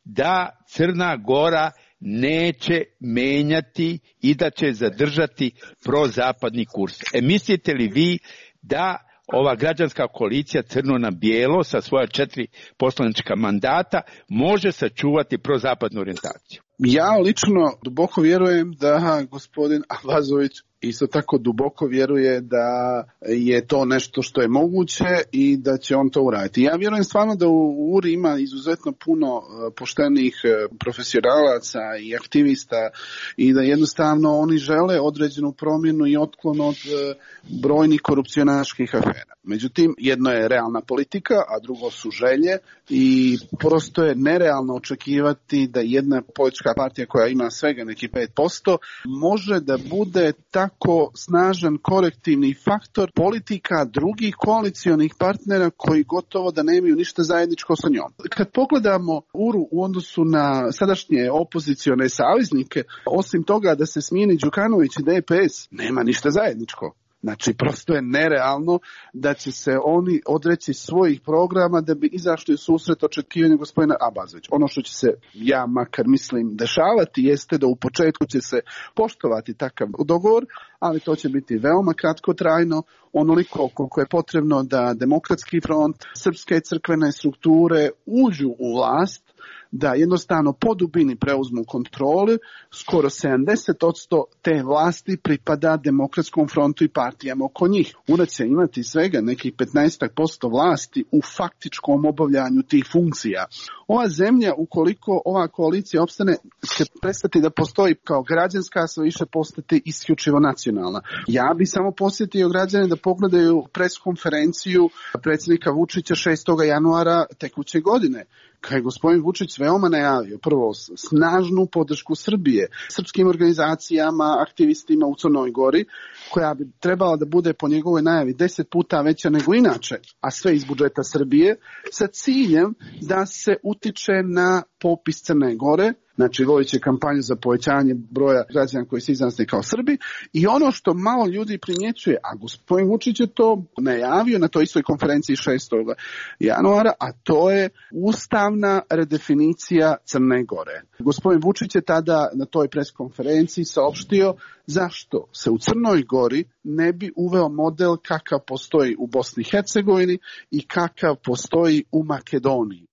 da Crna Gora neće menjati i da će zadržati prozapadni kurs. Mislite li vi da ova građanska koalicija Crno na bijelo sa svoja 4 poslanička mandata može sačuvati prozapadnu orijentaciju? Ja lično duboko vjerujem da gospodin Abazović isto tako duboko vjeruje da je to nešto što je moguće i da će on to uraditi. Ja vjerujem stvarno da u URI ima izuzetno puno poštenih profesionalaca i aktivista i da jednostavno oni žele određenu promjenu i otklon od brojnih korupcionaških afera. Međutim, jedno je realna politika, a drugo su želje i prosto je nerealno očekivati da jedna politička partija koja ima svega neki 5% može da bude tako snažan korektivni faktor politika drugih koalicionih partnera koji gotovo da nemaju ništa zajedničko sa njom. Kad pogledamo URU u odnosu na sadašnje opozicione saveznike, osim toga da se smijeni Đukanović i DPS, nema ništa zajedničko. Znači, prosto je nerealno da će se oni odreći svojih programa da bi izašli u susret očekivanja gospodina Abazovića. Ono što će se, ja makar mislim, dešavati jeste da u početku će se poštovati takav dogovor, ali to će biti veoma kratkotrajno, onoliko koliko je potrebno da Demokratski front, srpske crkvene strukture uđu u vlast, da jednostavno po dubini preuzmu kontrole, skoro 70% te vlasti pripada Demokratskom frontu i partijama oko njih. URA će imati svega nekih 15% vlasti u faktičkom obavljanju tih funkcija. Ova zemlja, ukoliko ova koalicija opstane, će prestati da postoji kao građanska, a sve više postati isključivo nacionalna. Ja bih samo posjetio građane da pogledaju pres konferenciju predsjednika Vučića 6. januara tekuće godine, kad je gospodin Vučić veoma najavio prvo snažnu podršku Srbije, srpskim organizacijama, aktivistima u Crnoj Gori, koja bi trebala da bude po njegovoj najavi 10 puta veća nego inače, a sve iz budžeta Srbije, sa ciljem da se utiče na popis Crne Gore, znači vodit će kampanju za povećanje broja građana koji se izjasne kao Srbi, i ono što malo ljudi primjećuje, a gospodin Vučić je to najavio na toj istoj konferenciji 6. januara, a to je ustavna redefinicija Crne Gore. Gospodin Vučić je tada na toj preskonferenciji saopštio zašto se u Crnoj Gori ne bi uveo model kakav postoji u Bosni i Hercegovini i kakav postoji u Makedoniji.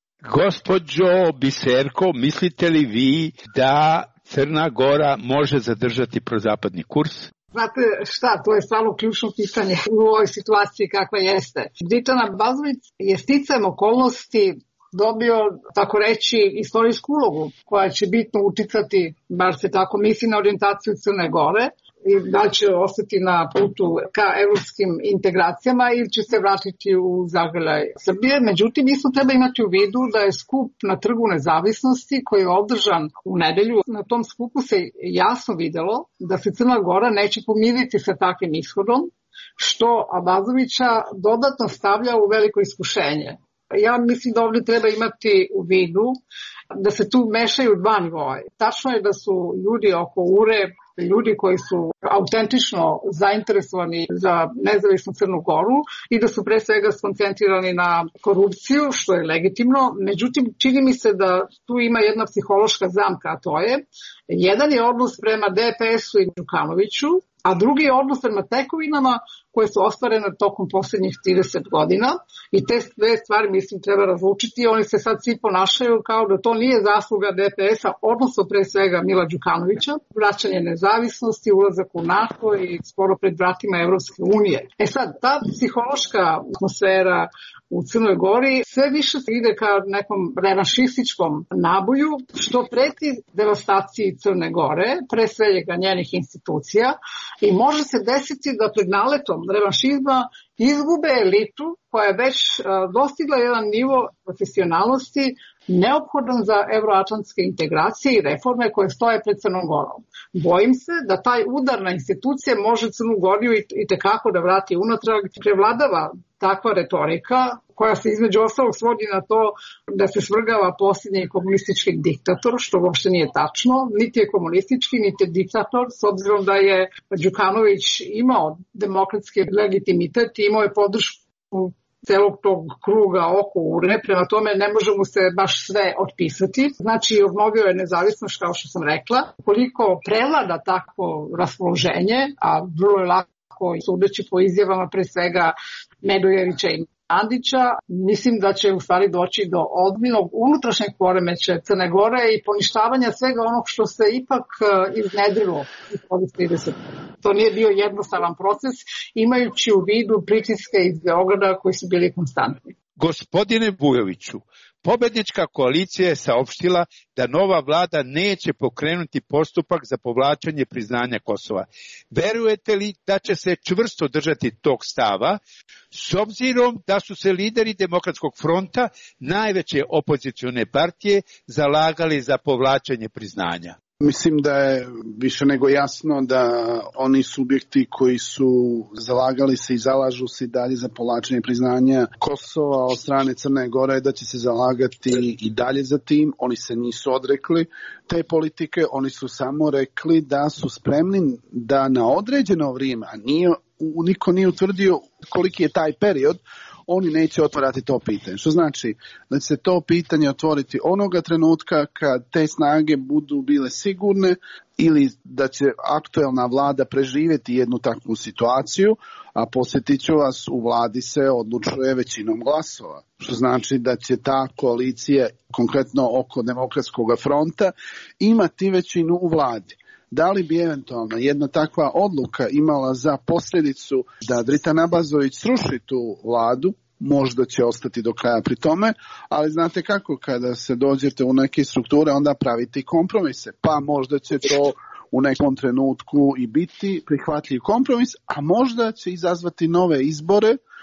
Gospođo Biserko, mislite li vi da Crna Gora može zadržati prozapadni kurs? Znate šta, to je stvarno ključno pitanje u ovoj situaciji kakva jeste. Dritan Abazović je sticajem okolnosti dobio, tako reći, istorijsku ulogu koja će bitno uticati, bar se tako misli, na orijentaciju Crne Gore i da će ostati na putu ka evropskim integracijama ili će se vratiti u zagrljaj Srbije. Međutim, isto treba imati u vidu da je skup na Trgu nezavisnosti koji je održan u nedelju. Na tom skupu se jasno videlo da se Crna Gora neće pomiriti sa takvim ishodom, što Abazovića dodatno stavlja u veliko iskušenje. Ja mislim da ovdje treba imati u vidu da se tu mešaju dva nivoa. Tačno je da su ljudi oko URE, ljudi koji su autentično zainteresovani za nezavisnu Crnu Goru i da su pre svega skoncentrirani na korupciju, što je legitimno. Međutim, čini mi se da tu ima jedna psihološka zamka, a to je jedan je odnos prema DPS-u i Đukanoviću, a drugi je odnos prema tekovinama koje su ostvarene tokom posljednjih 30 godina i te dve stvari, mislim, treba razlučiti. Oni se sad svi ponašaju kao da to nije zasluga DPS-a, odnosno pre svega Mila Đukanovića, vraćanje nezavisnosti, ulazak u NATO i skoro pred vratima Evropske unije. E sad, ta psihološka atmosfera u Crnoj Gori sve više se ide ka nekom revanšističkom naboju, što preti devastaciji Crne Gore, pre svega njenih institucija, i može se desiti da pred naletom revanšizma izgube elitu koja je već dostigla jedan nivo profesionalnosti neophodan za evroatlantske integracije i reforme koje stoje pred Crnom Gorom. Bojim se da taj udar na institucije može Crnu Goru i tekako da vrati unatrag. Prevladava takva retorika koja se između ostalog svodi na to da se svrgava posljednji komunistički diktator, što uopšte nije tačno. Niti je komunistički, niti je diktator, s obzirom da je Đukanović imao demokratski legitimitet i imao je podršku celog tog kruga oko URE, prema tome ne može mu se baš sve otpisati. Znači, obnovio je nezavisnost, kao što sam rekla. Koliko prevlada takvo raspoloženje, a vrlo je lako sudeći po izjavama pre svega Medojevića i Andića, mislim da će u stvari doći do ozbiljnog unutrašnjeg poremeća Crne Gore i poništavanja svega onog što se ipak iznedrilo u 30. To nije bio jednostavan proces, imajući u vidu pritiske iz Beograda koji su bili konstantni. Gospodine Vujoviću, pobednička koalicija je saopštila da nova vlada neće pokrenuti postupak za povlačenje priznanja Kosova. Verujete li da će se čvrsto držati tog stava, s obzirom da su se lideri Demokratskog fronta, najveće opozicione partije, zalagali za povlačenje priznanja? Mislim da je više nego jasno da oni subjekti koji su zalagali se i zalažu se dalje za povlačenje priznanja Kosova od strane Crne Gore, da će se zalagati i dalje za tim. Oni se nisu odrekli te politike, oni su samo rekli da su spremni da na određeno vrijeme, a niko nije utvrdio koliki je taj period, oni neće otvarati to pitanje. Što znači da će se to pitanje otvoriti onoga trenutka kad te snage budu bile sigurne ili da će aktuelna vlada preživjeti jednu takvu situaciju, a posjetit ću vas, u vladi se odlučuje većinom glasova. Što znači da će ta koalicija, konkretno oko Demokratskog fronta, imati većinu u vladi. Da li bi eventualno jedna takva odluka imala za posljedicu da Dritan Abazović sruši tu vladu, možda će ostati do kraja pri tome, ali znate kako, kada se dođete u neke strukture, onda praviti kompromise, pa možda će to u nekom trenutku i biti prihvatljiv kompromis, a možda će izazvati nove izbore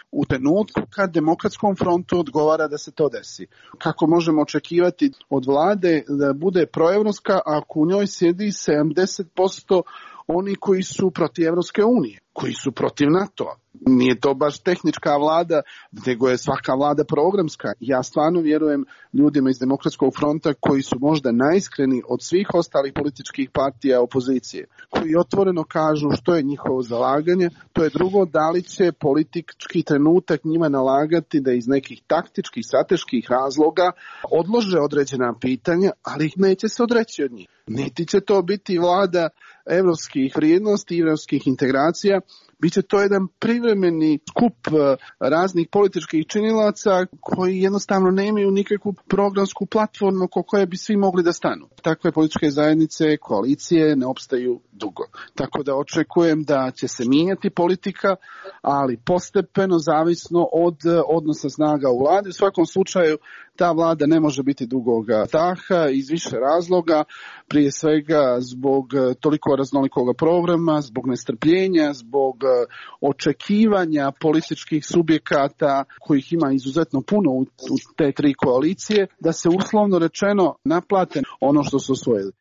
u trenutku kad Demokratskom frontu odgovara da se to desi. Kako možemo očekivati od vlade da bude proevropska ako u njoj sjedi 70% oni koji su protiv Evropske unije, koji su protiv NATO-a? Nije to baš tehnička vlada, nego je svaka vlada programska. Ja stvarno vjerujem ljudima iz Demokratskog fronta koji su možda najiskreniji od svih ostalih političkih partija opozicije, koji otvoreno kažu što je njihovo zalaganje. To je drugo, da li će politički trenutak njima nalagati da iz nekih taktičkih, strateških razloga odlože određena pitanja, ali ih neće se odreći od njih. Niti će to biti vlada evropskih vrijednosti i evropskih integracija, biće to jedan privremeni skup raznih političkih činilaca koji jednostavno nemaju nikakvu programsku platformu oko koje bi svi mogli da stanu. Takve političke zajednice, koalicije ne opstaju dugo. Tako da očekujem da će se mijenjati politika, ali postepeno, zavisno od odnosa snaga u vladi. U svakom slučaju ta vlada ne može biti dugoga daha iz više razloga, prije svega zbog toliko raznolikog programa, zbog nestrpljenja, zbog očekivanja političkih subjekata kojih ima izuzetno puno u te tri koalicije, da se uslovno rečeno naplate ono što su osvojili.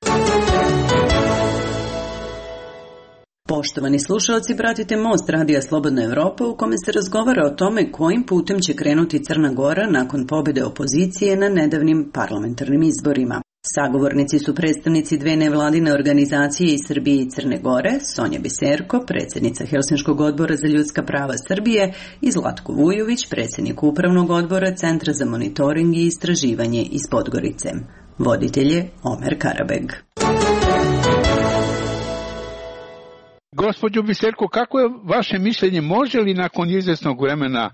Poštovani slušalci, pratite Most Radija Slobodna Evropa u kome se razgovara o tome kojim putem će krenuti Crna Gora nakon pobjede opozicije na nedavnim parlamentarnim izborima. Sagovornici su predstavnici dve nevladine organizacije iz Srbije i Crne Gore, Sonja Biserko, predsjednica Helsinškog odbora za ljudska prava Srbije, i Zlatko Vujović, predsjednik Upravnog odbora Centra za monitoring i istraživanje iz Podgorice. Voditelj je Omer Karabeg. Gospođo Biserko, kako je vaše mišljenje, može li nakon izvjesnog vremena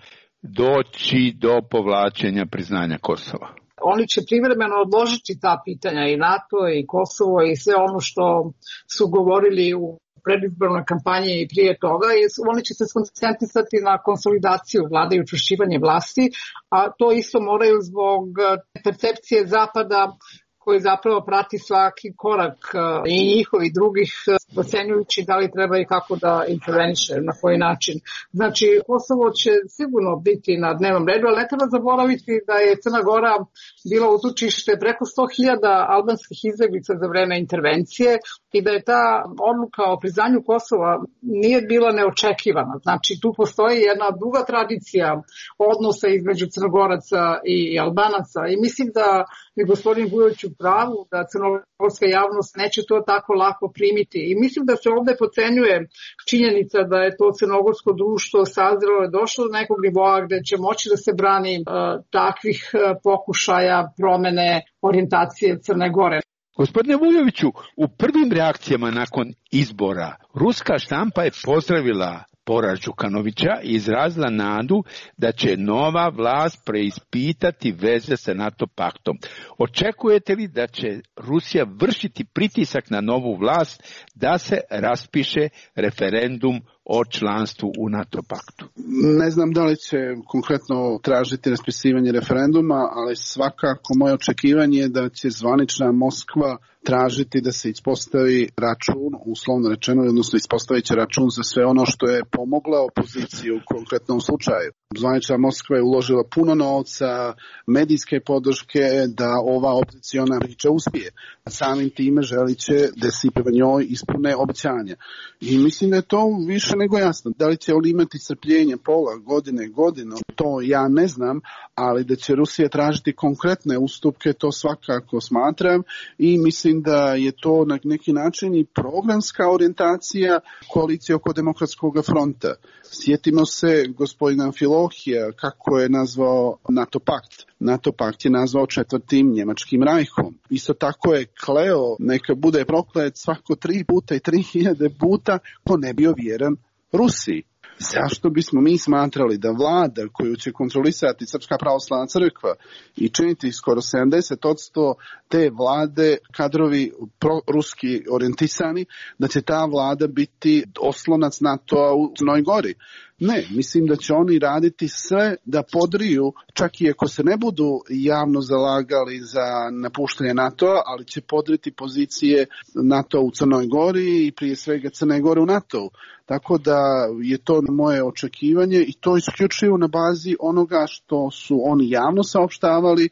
doći do povlačenja priznanja Kosova? Oni će privremeno odložiti ta pitanja, i NATO i Kosovo i sve ono što su govorili u predizbornoj kampanji i prije toga, i oni će se skoncentrisati na konsolidaciju vlade i učvršćivanje vlasti, a to isto moraju zbog percepcije Zapada koji zapravo prati svaki korak i njihov i drugih, ocenjujući da li treba i kako da interveniše, na koji način. Znači, Kosovo će sigurno biti na dnevnom redu, ali ne treba zaboraviti da je Crna Gora bila utočište preko 100.000 albanskih izbeglica za vreme intervencije i da je ta odluka o priznanju Kosova nije bila neočekivana. Znači, tu postoji jedna duga tradicija odnosa između Crnogoraca i Albanaca i mislim da je gospodin Vujović u pravu da crnogorska javnost neće to tako lako primiti. I mislim da se ovdje podcenjuje činjenica da je to crnogorsko društvo sazrelo i došlo do nekog nivoa gdje će moći da se brani takvih pokušaja promene orijentacije Crne Gore. Gospodine Vujoviću, u prvim reakcijama nakon izbora ruska štampa je pozdravila poraz Đukanovića i izrazila nadu da će nova vlast preispitati veze sa NATO paktom. Očekujete li da će Rusija vršiti pritisak na novu vlast da se raspiše referendum o članstvu u NATO paktu? Ne znam da li će konkretno tražiti raspisivanje referenduma, ali svakako moje očekivanje je da će zvanična Moskva tražiti da se ispostavi račun, uslovno rečeno, odnosno ispostavit će račun za sve ono što je pomogla opoziciji u konkretnom slučaju. Zvanična Moskva je uložila puno novca, medijske podrške da ova opoziciona priča uspije. Samim time želi će da se prema njoj ispune obećanja. I mislim da je to više nego jasno. Da li će oni imati strpljenje pola godine, to ja ne znam, ali da će Rusija tražiti konkretne ustupke, to svakako smatram i mislim da je to na neki način i programska orijentacija koalicije oko Demokratskog fronta. Sjetimo se gospodina Amfilohija kako je nazvao NATO pakt. NATO pakt je nazvao četvrtim njemačkim rajhom. Isto tako je kleo, neka bude proklet svako 3 puta i 3000 puta ko ne bio vjeran Rusiji. Zašto bismo mi smatrali da vlada koju će kontrolisati Srpska pravoslavna crkva i činiti skoro 70% te vlade kadrovi proruski orijentisani, da će ta vlada biti oslonac NATO-a u Crnoj Gori? Ne, mislim da će oni raditi sve da podriju, čak i ako se ne budu javno zalagali za napuštanje NATO-a, ali će podriti pozicije NATO u Crnoj Gori i prije svega Crne Gore u NATO-u. Tako da je to moje očekivanje i to isključivo na bazi onoga što su oni javno saopštavali.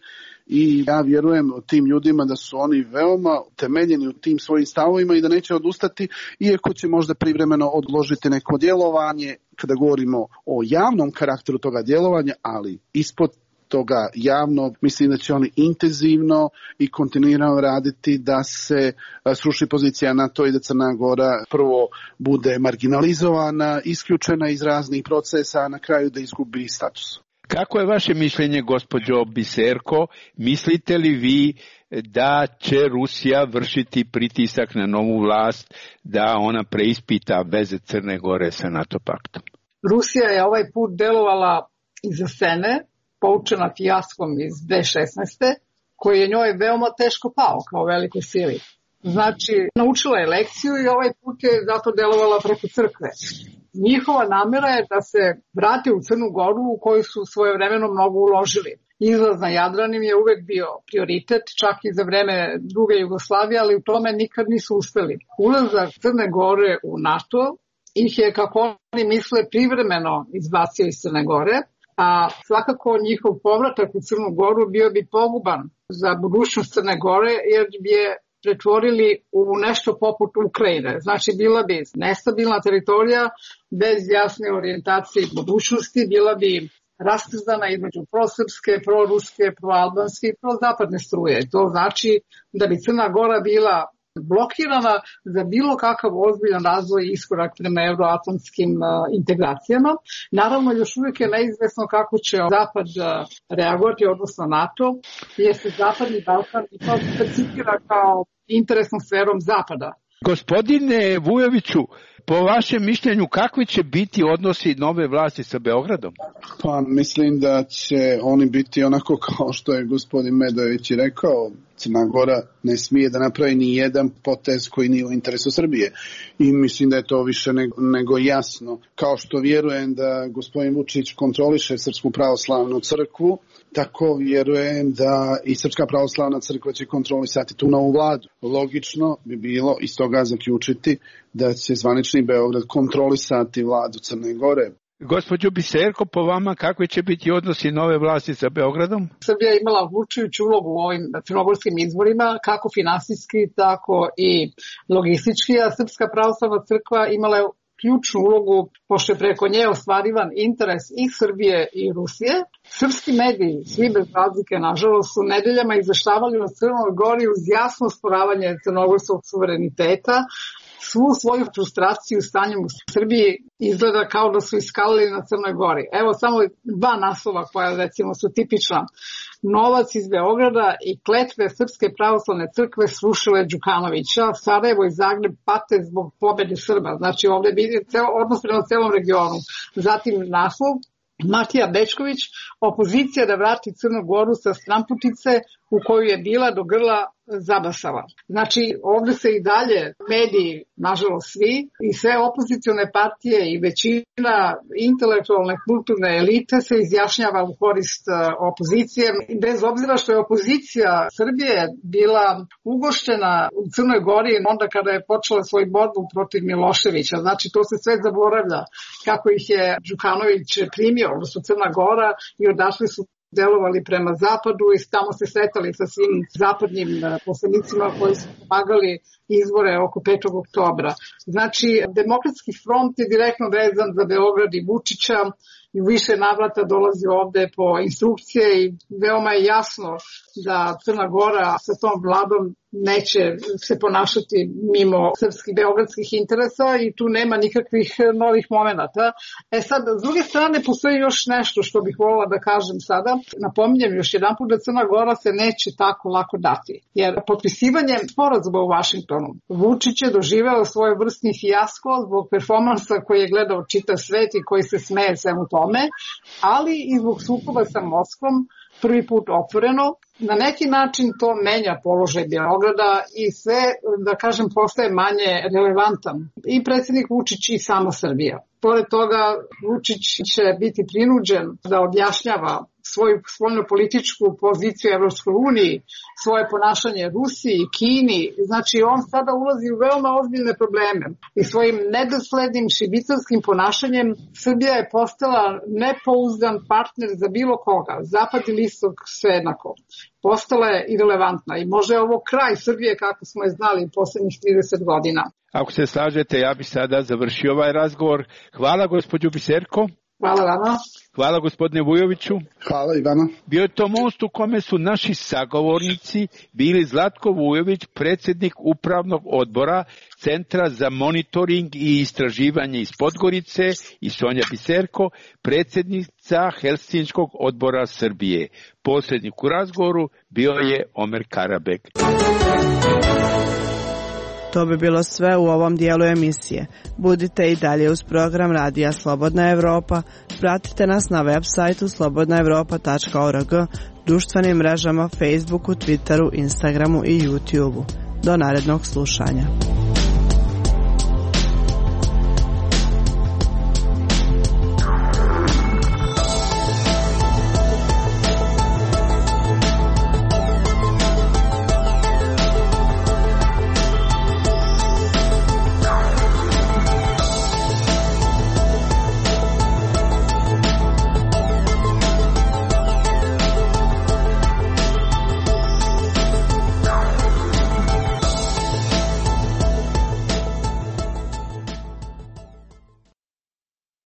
I ja vjerujem tim ljudima da su oni veoma temeljeni u tim svojim stavovima i da neće odustati, iako će možda privremeno odložiti neko djelovanje kada govorimo o javnom karakteru toga djelovanja, ali ispod toga javno mislim da će oni intenzivno i kontinuirano raditi da se sruši pozicija NATO i da Crna Gora prvo bude marginalizovana, isključena iz raznih procesa, a na kraju da izgubi status. Kako je vaše mišljenje, gospođo Biserko? Mislite li vi da će Rusija vršiti pritisak na novu vlast da ona preispita veze Crne Gore sa NATO paktom? Rusija je ovaj put delovala iza scene, poučena fijaskom iz 2016. koji je njoj veoma teško pao kao velikoj sili. Znači, naučila je lekciju i ovaj put je zato delovala preko crkve. Njihova namjera je da se vrati u Crnu Goru u koju su svojevremeno mnogo uložili. Izlaz na Jadran im je uvek bio prioritet, čak i za vreme druge Jugoslavije, ali u tome nikad nisu uspeli. Ulazak Crne Gore u NATO ih je, kako oni misle, privremeno izbacio iz Crne Gore, a svakako njihov povratak u Crnu Goru bio bi poguban za budućnost Crne Gore, jer bi je pretvorili u nešto poput Ukrajine. Znači, bila bi nestabilna teritorija bez jasne orijentacije i budućnosti, bila bi rastrzana između prosrpske, proruske, proalbanske i prozapadne struje. To znači da bi Crna Gora bila blokirana za bilo kakav ozbiljan razvoj i iskorak prema euroatlantskim integracijama. Naravno, još uvijek je neizvesno kako će Zapad reagovati, odnosno NATO, jer se Zapadni Balkan i to percipira kao interesnom sferom Zapada. Gospodine Vujoviću, po vašem mišljenju, kakvi će biti odnosi nove vlasti sa Beogradom? Pa mislim da će oni biti onako kao što je gospodin Medojević i rekao. Crna Gora ne smije da napravi ni jedan potez koji nije u interesu Srbije. I mislim da je to više nego jasno. Kao što vjerujem da gospodin Vučić kontroliše Srpsku pravoslavnu crkvu, tako vjerujem da i Srpska pravoslavna crkva će kontrolisati tu novu vladu. Logično bi bilo iz toga zaključiti da će zvanični Beograd kontrolisati vladu Crne Gore. Gospođo Biserko, po vama kakvi će biti odnosi nove vlasti sa Beogradom? Srbija je imala odlučujuću ulogu u ovim crnogorskim izborima, kako finansijski, tako i logistički, a Srpska pravoslavna crkva imala je ključnu ulogu, pošto je preko nje ostvarivan interes i Srbije i Rusije. Srpski mediji, svi bez razlike, nažalost, su nedeljama izveštavali o Crnoj Gori uz jasno osporavanje crnogorskog suvereniteta. Svu svoju frustraciju stanjem u Srbiji izgleda kao da su iskalili na Crnoj Gori. Evo samo dva naslova koja recimo su tipična. Novac iz Beograda i kletve Srpske pravoslavne crkve srušile Đukanovića, Sarajevo i Zagreb pate zbog pobjede Srba. Znači ovdje bi odnos prema celom regionu. Zatim naslov Matija Bečković, opozicija da vrati Crnu Goru sa Stramputice u koju je bila do grla zabasala. Znači, ovdje se i dalje mediji, nažalost svi, i sve opozicione partije i većina intelektualne kulturne elite se izjašnjava u korist opozicije. Bez obzira što je opozicija Srbije bila ugoštena u Crnoj Gori onda kada je počela svoju borbu protiv Miloševića. Znači, to se sve zaboravlja kako ih je Đukanović primio, odnosno Crna Gora, i odašli su delovali prema zapadu i tamo se sretali sa svim zapadnim poslanicima koji su pomagali izbore oko 5. oktobra. Znači, Demokratski front je direktno vezan za Beograd i Vučića i u više navrata dolazi ovde po instrukcije i veoma je jasno da Crna Gora sa tom vladom neće se ponašati mimo srpskih beogradskih interesa i tu nema nikakvih novih momenata. Sad, s druge strane, postoji još nešto što bih volila da kažem sada. Napominjem još jedan put da Crna Gora se neće tako lako dati. Jer potpisivanjem sporazuma u Vašingtonu Vučić je doživeo svoj vrstni fijasko zbog performansa koji je gledao čitav svet i koji se smeje svemu tome, ali i zbog sukoba sa Moskvom prvi put otvoreno. Na neki način to menja položaj Beograda i sve, da kažem, postaje manje relevantan. I predsjednik Vučić i sama Srbija. Pored toga, Vučić će biti prinuđen da objašnjava svoju spoljnopolitičku poziciju Evropskoj uniji, svoje ponašanje Rusiji, Kini. Znači, on sada ulazi u veoma ozbiljne probleme. I svojim nedoslednim šibicarskim ponašanjem Srbija je postala nepouzdan partner za bilo koga. Zapad ili istok, sve jednako. Postala je irelevantna i može ovo kraj Srbije kako smo je znali poslednjih 30 godina. Ako se slažete, ja bih sada završio ovaj razgovor. Hvala gospođo Biserko. Hvala vama. Hvala gospodine Vujoviću. Hvala Ivana. Bio je to most u kome su naši sagovornici bili Zlatko Vujović, predsjednik upravnog odbora Centra za monitoring i istraživanje iz Podgorice, i Sonja Biserko, predsjednica Helsinškog odbora Srbije. Posrednik u razgovoru bio je Omer Karabek. To bi bilo sve u ovom dijelu emisije. Budite i dalje uz program Radija Slobodna Evropa. Pratite nas na web sajtu slobodnaevropa.org, društvenim mrežama Facebooku, Twitteru, Instagramu i YouTubeu. Do narednog slušanja.